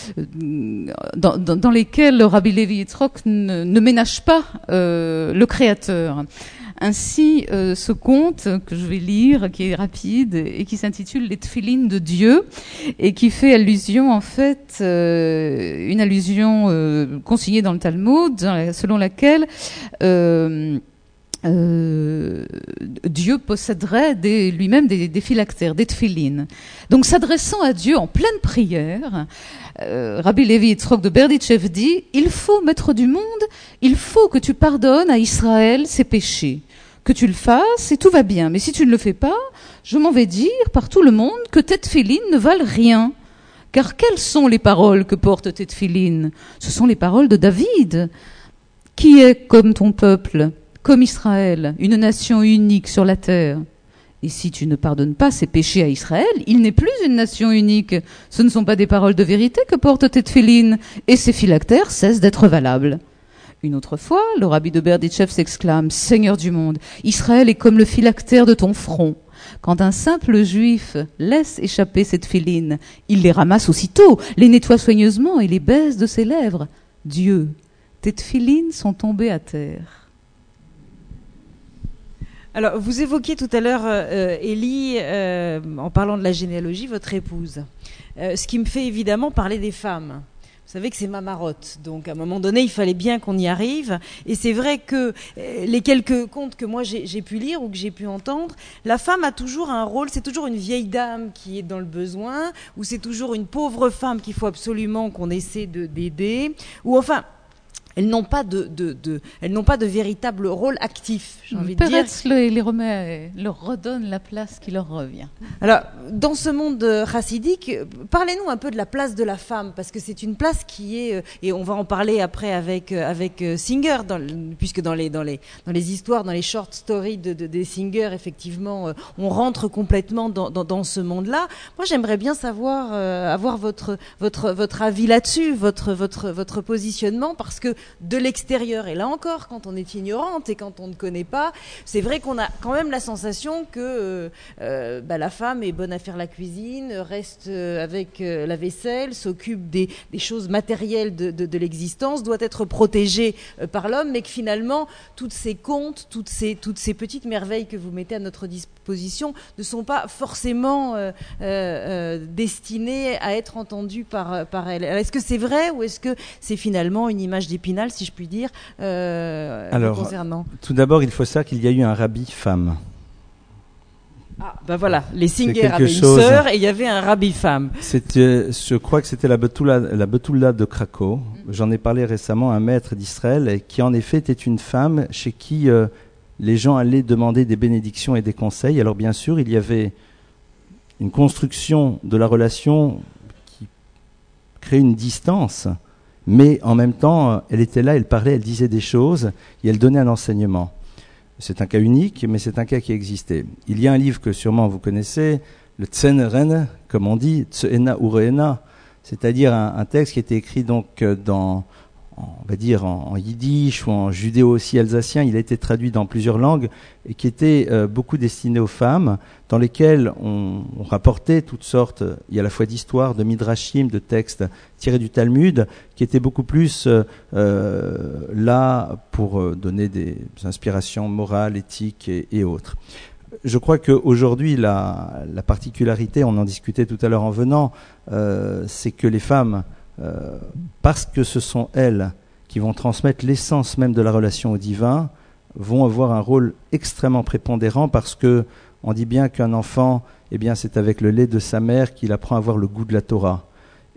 dans, dans, dans lesquelles Rabbi Levi Yitzhak ne, ne ménage pas euh, le créateur. Ainsi, euh, ce conte que je vais lire, qui est rapide et qui s'intitule « Les tefilines de Dieu » et qui fait allusion, en fait, euh, une allusion euh, consignée dans le Talmud, selon laquelle euh, euh, Dieu posséderait des, lui-même des, des phylactères, des tefilines. Donc, s'adressant à Dieu en pleine prière, euh, Rabbi Levi Yitzhak de Berdichev dit « Il faut, maître du monde, il faut que tu pardonnes à Israël ses péchés. Que tu le fasses et tout va bien. Mais si tu ne le fais pas, je m'en vais dire par tout le monde que tes tefilines ne valent rien. Car quelles sont les paroles que portent tes tefilines ? Ce sont les paroles de David, qui est comme ton peuple, comme Israël, une nation unique sur la terre. Et si tu ne pardonnes pas ses péchés à Israël, il n'est plus une nation unique. Ce ne sont pas des paroles de vérité que portent tes tefilines, et ces phylactères cessent d'être valables. Une autre fois, le rabbi de Berditchev s'exclame « Seigneur du monde, Israël est comme le phylactère de ton front. » Quand un simple juif laisse échapper cette filine, il les ramasse aussitôt, les nettoie soigneusement et les baise de ses lèvres. Dieu, tes tfilines sont tombées à terre. Alors, vous évoquiez tout à l'heure, euh, Élie, euh, en parlant de la généalogie, votre épouse. Euh, ce qui me fait évidemment parler des femmes. Vous savez que c'est ma marotte, donc à un moment donné, il fallait bien qu'on y arrive. Et c'est vrai que euh, les quelques contes que moi j'ai, j'ai pu lire ou que j'ai pu entendre, la femme a toujours un rôle, c'est toujours une vieille dame qui est dans le besoin, ou c'est toujours une pauvre femme qu'il faut absolument qu'on essaie de, d'aider, ou enfin... Elles n'ont pas de, de, de, elles n'ont pas de véritable rôle actif, j'ai envie de dire. Peretz les, les remet, leur redonne la place qui leur revient. Alors, dans ce monde chassidique, parlez-nous un peu de la place de la femme, parce que c'est une place qui est, et on va en parler après avec avec Singer, dans, puisque dans les dans les dans les histoires, dans les short stories de, de des Singer, effectivement, on rentre complètement dans dans, dans ce monde-là. Moi, j'aimerais bien savoir euh, avoir votre votre votre avis là-dessus, votre votre votre positionnement, parce que de l'extérieur, et là encore, quand on est ignorante et quand on ne connaît pas, c'est vrai qu'on a quand même la sensation que euh, euh, bah, la femme est bonne à faire la cuisine, reste euh, avec euh, la vaisselle, s'occupe des, des choses matérielles de, de, de l'existence, doit être protégée euh, par l'homme, mais que finalement, toutes ces contes, toutes ces, toutes ces petites merveilles que vous mettez à notre disposition ne sont pas forcément euh, euh, destinées à être entendues par, par elle. Alors, est-ce que c'est vrai ou est-ce que c'est finalement une image d'épinal, si je puis dire, euh, Alors, concernant. Tout d'abord, il faut savoir qu'il y a eu un rabbi femme. Ah, ben voilà, les Singer quelque avaient chose. une sœur et il y avait un rabbi femme. C'était, je crois que c'était la Betula, la Betula de Cracow. J'en ai parlé récemment à un maître d'Israël qui, en effet, était une femme chez qui euh, les gens allaient demander des bénédictions et des conseils. Alors, bien sûr, il y avait une construction de la relation qui créait une distance. Mais en même temps, elle était là, elle parlait, elle disait des choses et elle donnait un enseignement. C'est un cas unique, mais c'est un cas qui existait. Il y a un livre que sûrement vous connaissez, le Tseneren, comme on dit, Tsena Ureena, c'est-à-dire un, un texte qui était écrit donc dans, on va dire en, en yiddish ou en judéo aussi alsacien. Il a été traduit dans plusieurs langues et qui était euh, beaucoup destiné aux femmes, dans lesquelles on, on rapportait toutes sortes, il y a à la fois d'histoires, de midrashim, de textes tirés du Talmud, qui étaient beaucoup plus euh, euh, là pour euh, donner des inspirations morales, éthiques et, et autres. Je crois qu'aujourd'hui, la, la particularité, on en discutait tout à l'heure en venant, euh, c'est que les femmes, euh, parce que ce sont elles qui vont transmettre l'essence même de la relation au divin, vont avoir un rôle extrêmement prépondérant, parce que on dit bien qu'un enfant, eh bien, c'est avec le lait de sa mère qu'il apprend à avoir le goût de la Torah.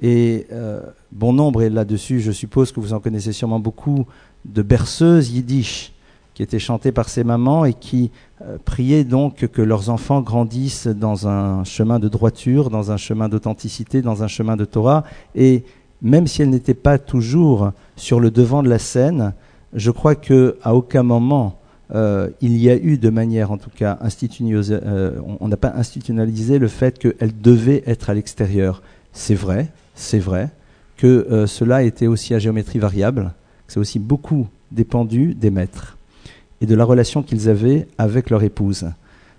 Et euh, bon nombre est là-dessus, je suppose que vous en connaissez sûrement beaucoup, de berceuses yiddish qui étaient chantées par ces mamans et qui euh, priaient donc que leurs enfants grandissent dans un chemin de droiture, dans un chemin d'authenticité, dans un chemin de Torah. Et même si elles n'étaient pas toujours sur le devant de la scène, je crois qu'à aucun moment euh, il y a eu de manière, en tout cas, institutionnalisée, euh, on n'a pas institutionnalisé le fait qu'elles devaient être à l'extérieur. C'est vrai, c'est vrai que euh, cela était aussi à géométrie variable, que c'est aussi beaucoup dépendu des maîtres et de la relation qu'ils avaient avec leur épouse.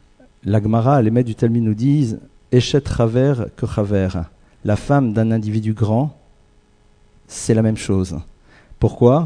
La Gemara, les maîtres du Talmud nous disent « Eshet chaver que chaver ». La femme d'un individu grand, c'est la même chose. Pourquoi ?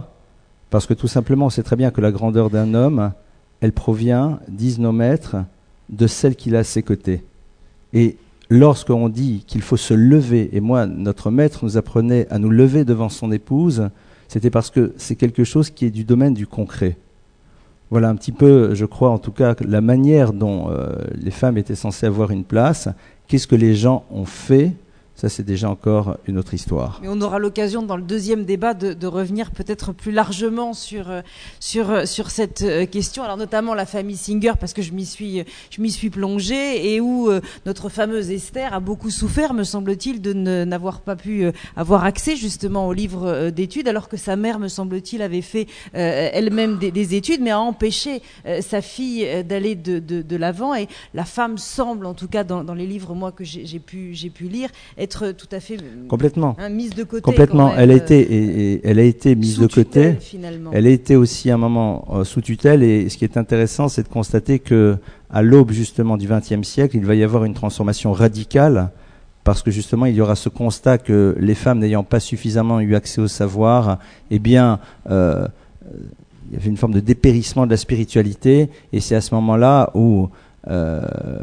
Parce que tout simplement, on sait très bien que la grandeur d'un homme, elle provient, disent nos maîtres, de celle qu'il a à ses côtés. Et lorsqu'on dit qu'il faut se lever, et moi, notre maître nous apprenait à nous lever devant son épouse, c'était parce que c'est quelque chose qui est du domaine du concret. Voilà un petit peu, je crois, en tout cas, la manière dont euh, les femmes étaient censées avoir une place. Qu'est-ce que les gens ont fait ? Ça, c'est déjà encore une autre histoire. Mais on aura l'occasion dans le deuxième débat de, de revenir peut-être plus largement sur sur sur cette question. Alors notamment la famille Singer, parce que je m'y suis je m'y suis plongée et où euh, notre fameuse Esther a beaucoup souffert, me semble-t-il, de ne, n'avoir pas pu euh, avoir accès justement aux livres euh, d'études, alors que sa mère, me semble-t-il, avait fait euh, elle-même des, des études, mais a empêché euh, sa fille euh, d'aller de, de de l'avant. Et la femme semble, en tout cas dans, dans les livres moi que j'ai, j'ai pu j'ai pu lire, être être tout à fait complètement hein, mise de côté. Complètement. Quand même, elle a été, et, et, elle a été mise de tutelle, côté. Finalement. Elle a été aussi à un moment euh, sous tutelle. Et ce qui est intéressant, c'est de constater que à l'aube justement du vingtième siècle, il va y avoir une transformation radicale. Parce que justement, il y aura ce constat que les femmes n'ayant pas suffisamment eu accès au savoir, eh bien, euh, il y avait une forme de dépérissement de la spiritualité, et c'est à ce moment-là où euh,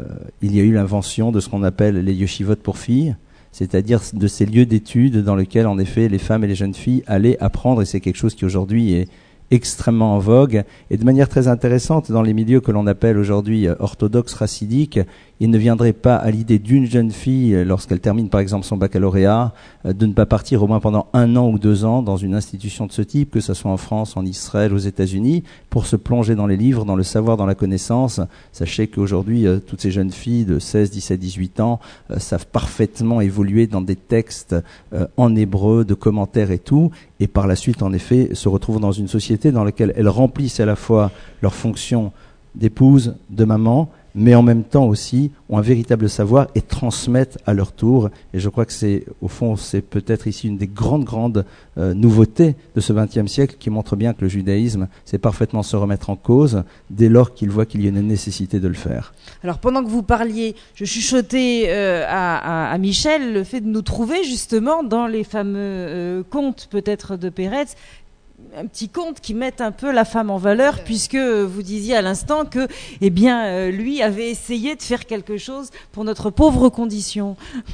il y a eu l'invention de ce qu'on appelle les yeshivot pour filles, c'est-à-dire de ces lieux d'études dans lesquels, en effet, les femmes et les jeunes filles allaient apprendre, et c'est quelque chose qui aujourd'hui est extrêmement en vogue, et de manière très intéressante dans les milieux que l'on appelle aujourd'hui orthodoxes racidiques. Il ne viendrait pas à l'idée d'une jeune fille, lorsqu'elle termine par exemple son baccalauréat, de ne pas partir au moins pendant un an ou deux ans dans une institution de ce type, que ce soit en France, en Israël, aux États-Unis, pour se plonger dans les livres, dans le savoir, dans la connaissance. Sachez qu'aujourd'hui, euh, toutes ces jeunes filles de seize, dix-sept, dix-huit ans euh, savent parfaitement évoluer dans des textes euh, en hébreu, de commentaires et tout, et par la suite, en effet, se retrouvent dans une société dans laquelle elles remplissent à la fois leur fonction d'épouse, de maman, mais en même temps aussi ont un véritable savoir et transmettent à leur tour. Et je crois que c'est, au fond, c'est peut-être ici une des grandes, grandes euh, nouveautés de ce vingtième siècle qui montre bien que le judaïsme sait parfaitement se remettre en cause dès lors qu'il voit qu'il y a une nécessité de le faire. Alors pendant que vous parliez, je chuchotais euh, à, à, à Michel le fait de nous trouver justement dans les fameux euh, contes peut-être de Peretz, un petit conte qui mette un peu la femme en valeur, puisque vous disiez à l'instant que, eh bien, euh, lui avait essayé de faire quelque chose pour notre pauvre condition.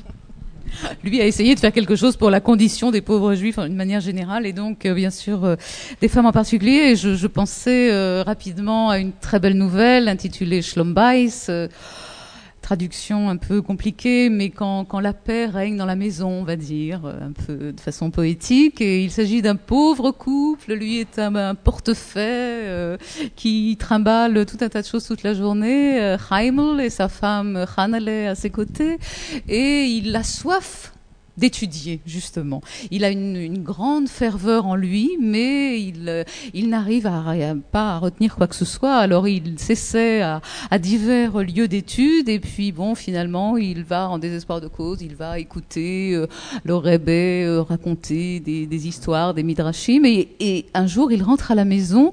Lui a essayé de faire quelque chose pour la condition des pauvres juifs d'une manière générale, et donc euh, bien sûr euh, des femmes en particulier. Et je, je pensais euh, rapidement à une très belle nouvelle intitulée Shlom Bayis, euh, traduction un peu compliquée, mais quand, quand la paix règne dans la maison, on va dire, un peu de façon poétique. Et il s'agit d'un pauvre couple, lui est un, un portefeuille euh, qui trimballe tout un tas de choses toute la journée, euh, Chaimel et sa femme Hanale à ses côtés, et il a soif d'étudier, justement. Il a une, une grande ferveur en lui, mais il, il n'arrive à, à, pas à retenir quoi que ce soit. Alors il s'essaie à, à divers lieux d'études, et puis bon, finalement, il va en désespoir de cause, il va écouter euh, le Rebbe euh, raconter des, des histoires, des midrashim, et, et un jour, il rentre à la maison,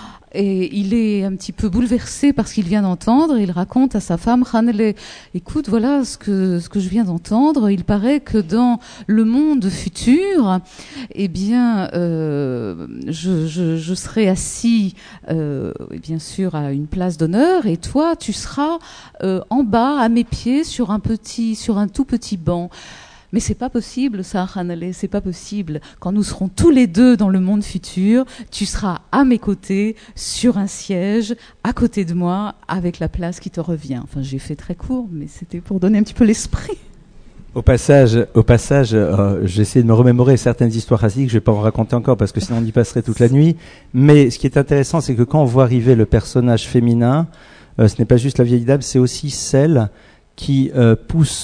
et il est un petit peu bouleversé par ce qu'il vient d'entendre. Il raconte à sa femme, Hanele, écoute, voilà ce que, ce que je viens d'entendre. Il paraît que dans le monde futur, eh bien, euh, je, je, je serai assis, euh, bien sûr, à une place d'honneur, et toi, tu seras euh, en bas, à mes pieds, sur un petit, sur un tout petit banc. Mais c'est pas possible, ça, Hanale, c'est pas possible. Quand nous serons tous les deux dans le monde futur, tu seras à mes côtés, sur un siège, à côté de moi, avec la place qui te revient. Enfin, j'ai fait très court, mais c'était pour donner un petit peu l'esprit. Au passage, au passage, euh, j'essaie de me remémorer certaines histoires raciques. Je vais pas en raconter encore parce que sinon on y passerait toute la nuit. Mais ce qui est intéressant, c'est que quand on voit arriver le personnage féminin, euh, ce n'est pas juste la vieille dame, c'est aussi celle qui euh, pousse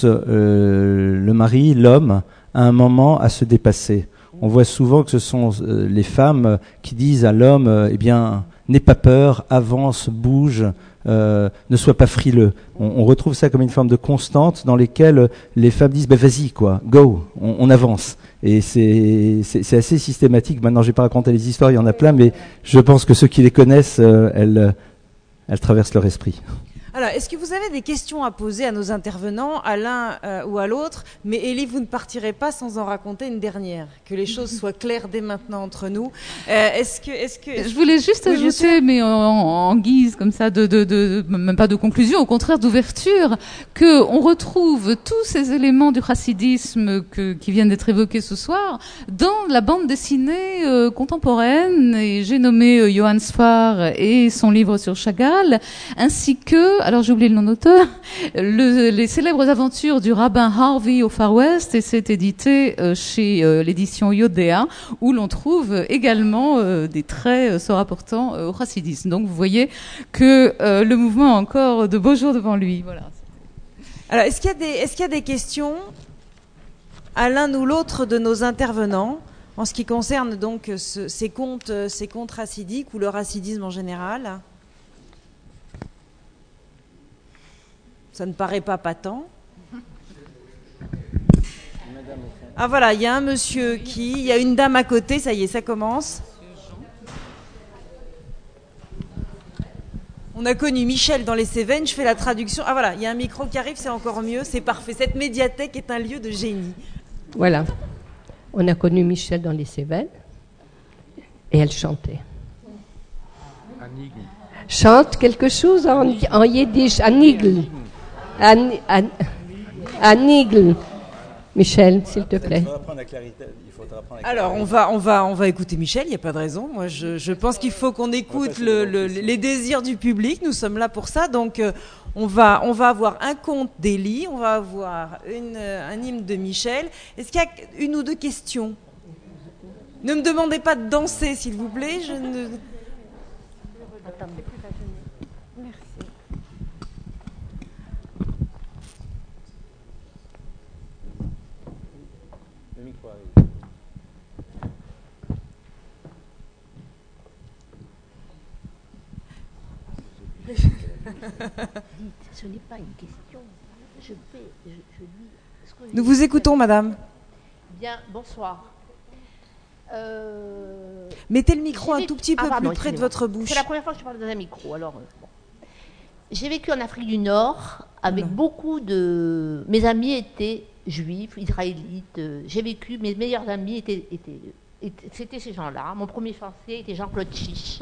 euh, le mari, l'homme, à un moment à se dépasser. On voit souvent que ce sont euh, les femmes qui disent à l'homme, euh, eh bien, n'aie pas peur, avance, bouge, euh, ne sois pas frileux. On, on retrouve ça comme une forme de constante dans lesquelles les femmes disent, ben vas-y quoi, go, on, on avance. Et c'est, c'est, c'est assez systématique. Maintenant, je vais pas raconter les histoires, il y en a plein, mais je pense que ceux qui les connaissent, euh, elles, elles traversent leur esprit. Alors, est-ce que vous avez des questions à poser à nos intervenants, à l'un euh, ou à l'autre? Mais Élie, vous ne partirez pas sans en raconter une dernière. Que les choses soient claires dès maintenant entre nous. Euh, est-ce que, est-ce que... Je voulais juste oui, ajouter, mais en, en guise comme ça, de, de, de, même pas de conclusion, au contraire d'ouverture, que on retrouve tous ces éléments du chassidisme que, qui viennent d'être évoqués ce soir dans la bande dessinée euh, contemporaine. Et j'ai nommé euh, Johann Sfar et son livre sur Chagall, ainsi que alors j'ai oublié le nom d'auteur, le, les célèbres aventures du rabbin Harvey au Far West, et c'est édité euh, chez euh, l'édition Yodéa, où l'on trouve également euh, des traits euh, se rapportant euh, au chassidisme. Donc vous voyez que euh, le mouvement a encore de beaux jours devant lui. Voilà. Alors est-ce qu'il y a des, est-ce qu'il y a des questions à l'un ou l'autre de nos intervenants en ce qui concerne donc ce, ces contes, ces contes chassidiques ou le chassidisme en général? Ça ne paraît pas patent. Ah voilà, il y a un monsieur qui... Il y a une dame à côté, ça y est, ça commence. On a connu Michel dans les Cévennes, je fais la traduction. Ah voilà, il y a un micro qui arrive, c'est encore mieux, c'est parfait. Cette médiathèque est un lieu de génie. Voilà, on a connu Michel dans les Cévennes et elle chantait. Chante quelque chose en, en yiddish, Anigl. An, an, Anigl. Michel, s'il te plaît. Alors, on va, on va, on va écouter Michel, il n'y a pas de raison. Moi, je, je pense qu'il faut qu'on écoute le, le, les désirs du public. Nous sommes là pour ça. Donc, euh, on, va, on va avoir un conte d'Élie, on va avoir une, un hymne de Michel. Est-ce qu'il y a une ou deux questions ? Ne me demandez pas de danser, s'il vous plaît. Je ne... Merci. Le micro arrive. Ce n'est pas une question. Je fais, je, je dis ce que Nous vous écoutons, madame. Bien, bonsoir. Euh... Mettez le micro un vécu... tout petit peu ah, pardon, plus près de votre bouche. C'est la première fois que je parle dans un micro. Alors, euh, bon. J'ai vécu en Afrique du Nord avec non. beaucoup de... Mes amis étaient juifs, israélites. Euh, j'ai vécu, mes meilleurs amis étaient, étaient, étaient... C'était ces gens-là. Mon premier fiancé était Jean-Claude Chiche.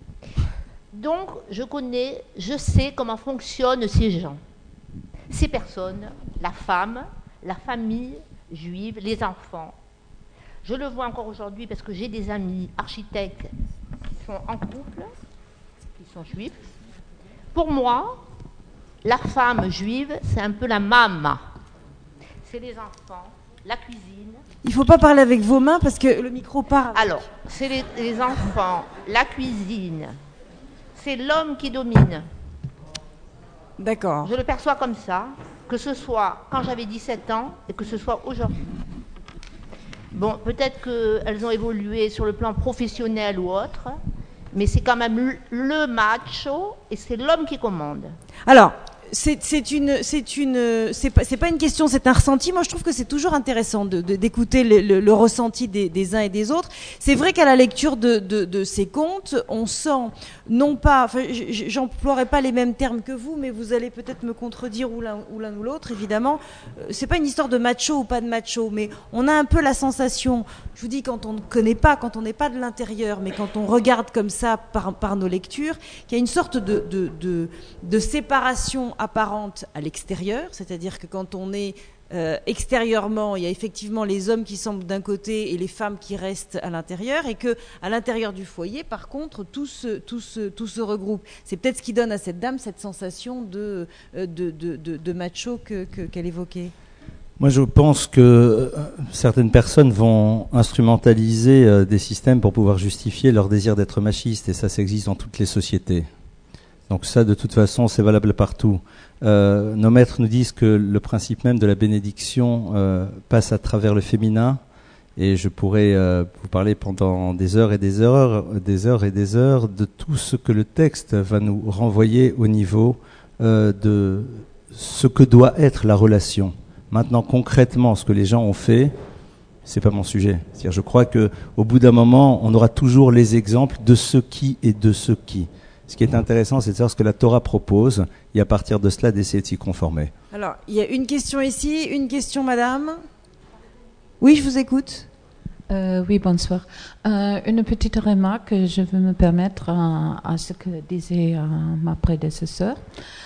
Donc, je connais, je sais comment fonctionnent ces gens. Ces personnes, la femme, la famille juive, les enfants. Je le vois encore aujourd'hui parce que j'ai des amis architectes qui sont en couple, qui sont juifs. Pour moi, la femme juive, c'est un peu la mama. C'est les enfants, la cuisine. Il ne faut pas parler avec vos mains parce que le micro part. Alors, c'est les, les enfants, la cuisine. C'est l'homme qui domine. D'accord. Je le perçois comme ça, que ce soit quand j'avais dix-sept ans et que ce soit aujourd'hui. Bon, peut-être qu'elles ont évolué sur le plan professionnel ou autre, mais c'est quand même le, le macho et c'est l'homme qui commande. Alors, c'est, c'est une, c'est une, c'est pas, c'est pas une question, c'est un ressenti. Moi, je trouve que c'est toujours intéressant de, de, d'écouter le, le, le ressenti des, des uns et des autres. C'est vrai qu'à la lecture de, de, de ces contes, on sent non pas, enfin, j'emploierai pas les mêmes termes que vous, mais vous allez peut-être me contredire ou l'un ou l'un ou l'autre, évidemment. C'est pas une histoire de macho ou pas de macho, mais on a un peu la sensation. Je vous dis, quand on ne connaît pas, quand on n'est pas de l'intérieur, mais quand on regarde comme ça par, par nos lectures, qu'il y a une sorte de, de, de, de séparation apparente à l'extérieur, c'est-à-dire que quand on est euh, extérieurement, il y a effectivement les hommes qui semblent d'un côté et les femmes qui restent à l'intérieur, et que à l'intérieur du foyer, par contre, tout se, tout se, tout se regroupe. C'est peut-être ce qui donne à cette dame cette sensation de, de, de, de, de macho que, que, qu'elle évoquait. Moi, je pense que certaines personnes vont instrumentaliser euh, des systèmes pour pouvoir justifier leur désir d'être machiste, et ça, ça existe dans toutes les sociétés. Donc ça, de toute façon, c'est valable partout. Euh, nos maîtres nous disent que le principe même de la bénédiction euh, passe à travers le féminin, et je pourrais euh, vous parler pendant des heures et des heures, des heures et des heures de tout ce que le texte va nous renvoyer au niveau euh, de ce que doit être la relation. Maintenant, concrètement, ce que les gens ont fait, c'est pas mon sujet. C'est-à-dire, je crois que au bout d'un moment, on aura toujours les exemples de ce qui et de ce qui. Ce qui est intéressant, c'est de savoir ce que la Torah propose, et à partir de cela, d'essayer de s'y conformer. Alors, il y a une question ici, une question, madame. Oui, je vous écoute. Euh, oui, bonsoir. Euh, une petite remarque, je veux me permettre à, à ce que disait euh, ma prédécesseure.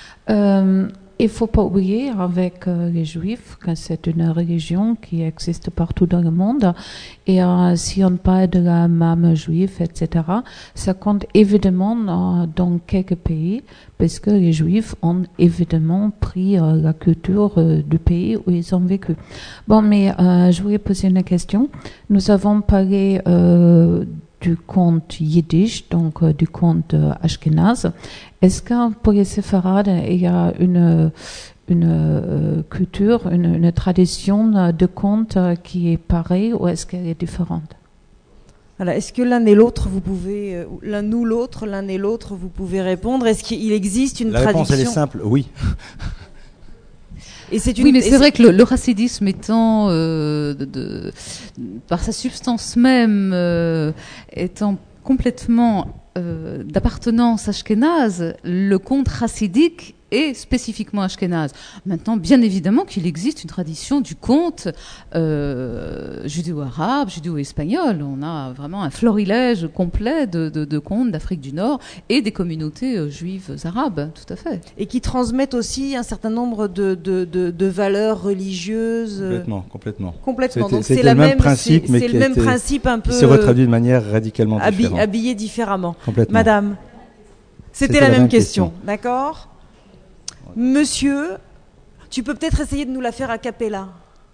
Euh, Il ne faut pas oublier avec euh, les Juifs que c'est une religion qui existe partout dans le monde. Et euh, si on parle de la mame juive, et cetera, ça compte évidemment euh, dans quelques pays, parce que les Juifs ont évidemment pris euh, la culture euh, du pays où ils ont vécu. Bon, mais euh, je voulais poser une question. Nous avons parlé euh, du conte yiddish, donc euh, du conte euh, ashkénaze. Est-ce que pour les séfarades, il y a une, une euh, culture, une, une tradition de conte qui est pareille, ou est-ce qu'elle est différente? Voilà, est-ce que l'un et l'autre, vous pouvez, euh, l'un ou l'autre, l'un et l'autre, vous pouvez répondre? Est-ce qu'il existe une La tradition? réponse, elle est simple, oui. Et c'est une, oui, mais et c'est vrai que le, le chassidisme étant, euh, de, de, par sa substance même, euh, étant complètement euh, d'appartenance ashkénaze, le conte chassidique est spécifiquement ashkénaze. Maintenant, bien évidemment qu'il existe une tradition du conte euh, judéo-arabe, judéo-espagnol. On a vraiment un florilège complet de, de, de contes d'Afrique du Nord et des communautés euh, juives arabes, tout à fait. Et qui transmettent aussi un certain nombre de, de, de, de valeurs religieuses. Complètement, complètement. Complètement. C'était, Donc c'était c'est la le même même, principe, c'est, mais c'est qui le même été, principe un peu. Qui s'est retraduit de manière radicalement habi- différente. Habillé différemment. Complètement. Madame, c'était, c'était la, la même, même question, question. D'accord. Monsieur, tu peux peut-être essayer de nous la faire a cappella.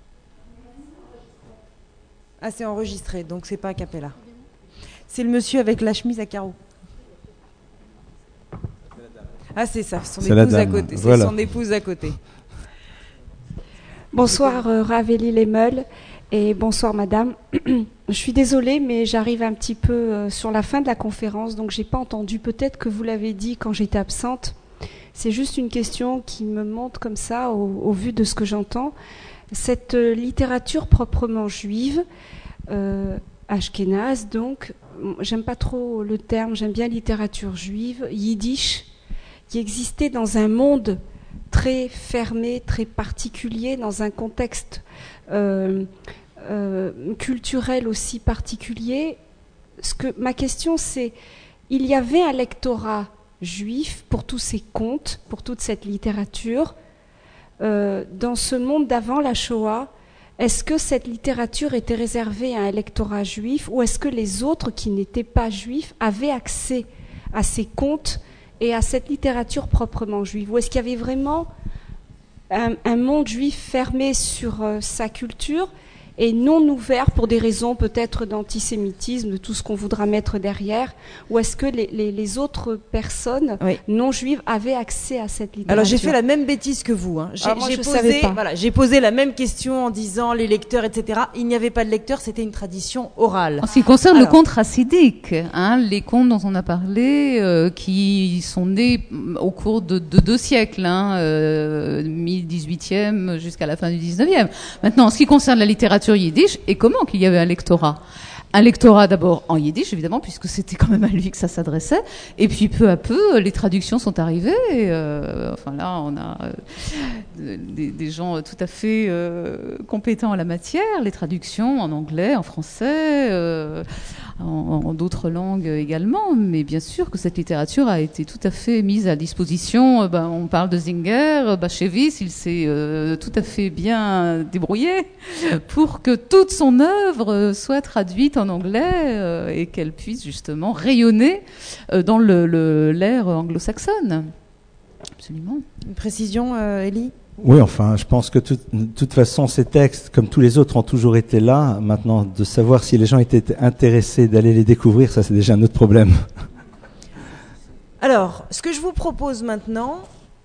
Ah, c'est enregistré, donc c'est pas a cappella. C'est le monsieur avec la chemise à carreaux. Ah, c'est ça, son c'est épouse à côté. Voilà. C'est son épouse à côté. Bonsoir, euh, Ravélie Lemeul, et bonsoir, madame. Je suis désolée, mais j'arrive un petit peu euh, sur la fin de la conférence, donc j'ai pas entendu. Peut-être que vous l'avez dit quand j'étais absente. C'est juste une question qui me monte comme ça au, au vu de ce que j'entends. Cette euh, littérature proprement juive, euh, ashkénaze, donc, j'aime pas trop le terme, j'aime bien littérature juive, yiddish, qui existait dans un monde très fermé, très particulier, dans un contexte euh, euh, culturel aussi particulier. Ce que, ma question, c'est, il y avait un lectorat juif pour tous ces contes, pour toute cette littérature. Euh, dans ce monde d'avant la Shoah, est-ce que cette littérature était réservée à un lectorat juif ou est-ce que les autres qui n'étaient pas juifs avaient accès à ces contes et à cette littérature proprement juive? Ou est-ce qu'il y avait vraiment un, un monde juif fermé sur euh, sa culture et non ouvert pour des raisons peut-être d'antisémitisme, de tout ce qu'on voudra mettre derrière, ou est-ce que les, les, les autres personnes oui. non juives avaient accès à cette littérature? Alors j'ai fait la même bêtise que vous. Hein. J'ai, Alors, moi, j'ai, je posé, voilà, j'ai posé la même question en disant les lecteurs, et cetera. Il n'y avait pas de lecteurs, c'était une tradition orale. En ce qui concerne Alors, le conte chassidique, hein, les contes dont on a parlé, euh, qui sont nés au cours de, de deux siècles, hein, euh, mi-dix-huitième jusqu'à la fin du dix-neuvième. Maintenant, en ce qui concerne la littérature yiddish, et comment qu'il y avait un lectorat? Un lectorat d'abord en yiddish, évidemment, puisque c'était quand même à lui que ça s'adressait. Et puis peu à peu, les traductions sont arrivées. Et, euh, enfin là, on a euh, des, des gens tout à fait euh, compétents en la matière. Les traductions en anglais, en français, euh, en, en d'autres langues également. Mais bien sûr que cette littérature a été tout à fait mise à disposition. Ben, on parle de Zinger, Bashevis, il s'est euh, tout à fait bien débrouillé pour que toute son œuvre soit traduite en en anglais euh, et qu'elle puisse justement rayonner euh, dans le, le, l'ère anglo-saxonne. Absolument. Une précision, euh, Elie ? Oui, enfin, je pense que tout, de toute façon, ces textes, comme tous les autres, ont toujours été là. Maintenant, de savoir si les gens étaient intéressés d'aller les découvrir, ça c'est déjà un autre problème. Alors, ce que je vous propose maintenant,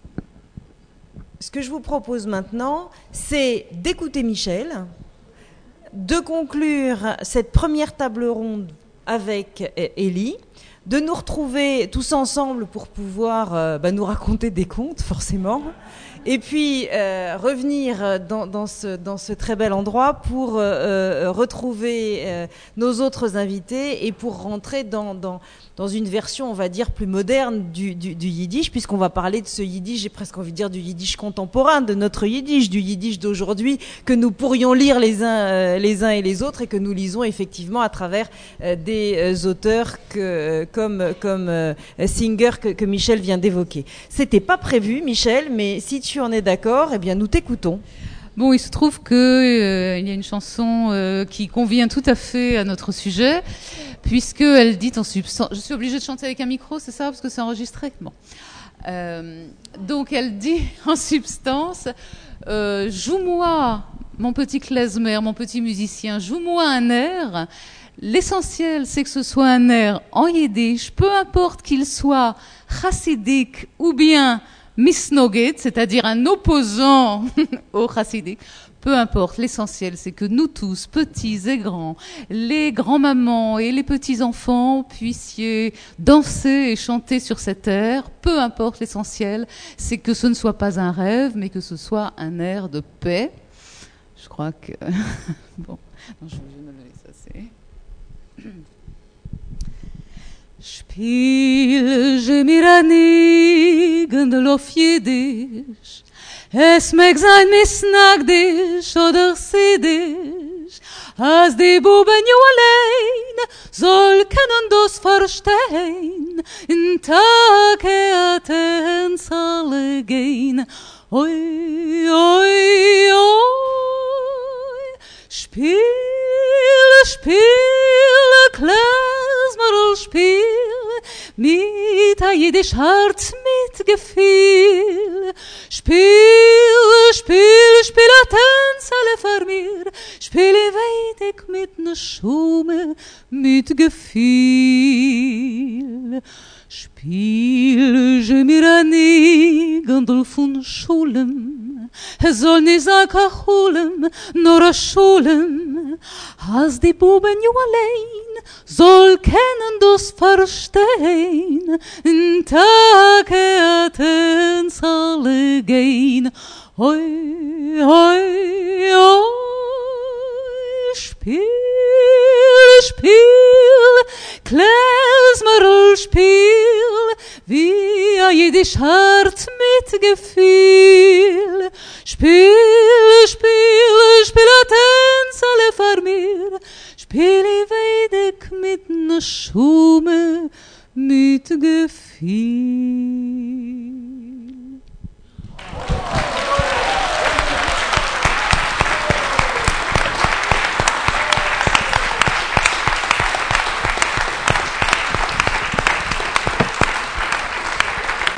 ce que je vous propose maintenant, c'est d'écouter Michel, de conclure cette première table ronde avec Elie, de nous retrouver tous ensemble pour pouvoir euh, bah, nous raconter des contes, forcément, et puis euh, revenir dans, dans, ce, dans ce très bel endroit pour euh, retrouver euh, nos autres invités et pour rentrer dans, dans, dans une version, on va dire, plus moderne du, du, du yiddish, puisqu'on va parler de ce yiddish, j'ai presque envie de dire du yiddish contemporain, de notre yiddish, du yiddish d'aujourd'hui, que nous pourrions lire les uns, euh, les uns et les autres et que nous lisons effectivement à travers euh, des euh, auteurs que, euh, comme, comme euh, Singer que, que Michel vient d'évoquer. C'était pas prévu, Michel, mais si tu en es d'accord, eh bien nous t'écoutons. Bon, il se trouve que euh, il y a une chanson euh, qui convient tout à fait à notre sujet, puisque elle dit en substance. Je suis obligée de chanter avec un micro, c'est ça, parce que c'est enregistré. Bon. Euh, donc elle dit en substance, euh, joue-moi, mon petit klezmer, mon petit musicien, joue-moi un air. L'essentiel, c'est que ce soit un air en yiddish, peu importe qu'il soit chassidique ou bien misnoget, c'est-à-dire un opposant au chassidique, Peu importe, l'essentiel, c'est que nous tous, petits et grands, les grands-mamans et les petits-enfants, puissiez danser et chanter sur cette air. Peu importe, l'essentiel, c'est que ce ne soit pas un rêve, mais que ce soit un air de paix. Je crois que... bon, non, je vais me donner ça, c'est... Spiel mir anig und lof jiddisch, es mag sein misnagdisch oder siddisch, als die Buben ju allein soll können das verstehen, in Tage aten soll gehen. Oi, oi, oi, Spiel, Spiel, Klezmerl, Spiel, mit a jiddisch Herz, mit Gefühl. Spiel, Spiel, Spiel, a Tänzele für mir, Spiele weidig mit ne Schume, mit Gefühl. Spiel, je mir anig, Gandel von Schulem, es soll nie sagen a Chulem, nur a Schulem, als die Buben ju allein, soll kennen das verstehen, in Tage aten soll gehen, oi, oi, oi, Spiel, Spiel, Klezmerl, Spiel, wie a jiddisch Herz mit Gefühl. Spiel, Spiel, Spiel a Tänzele für mir, Spiel i weidig mit ne Schume, mit Gefühl.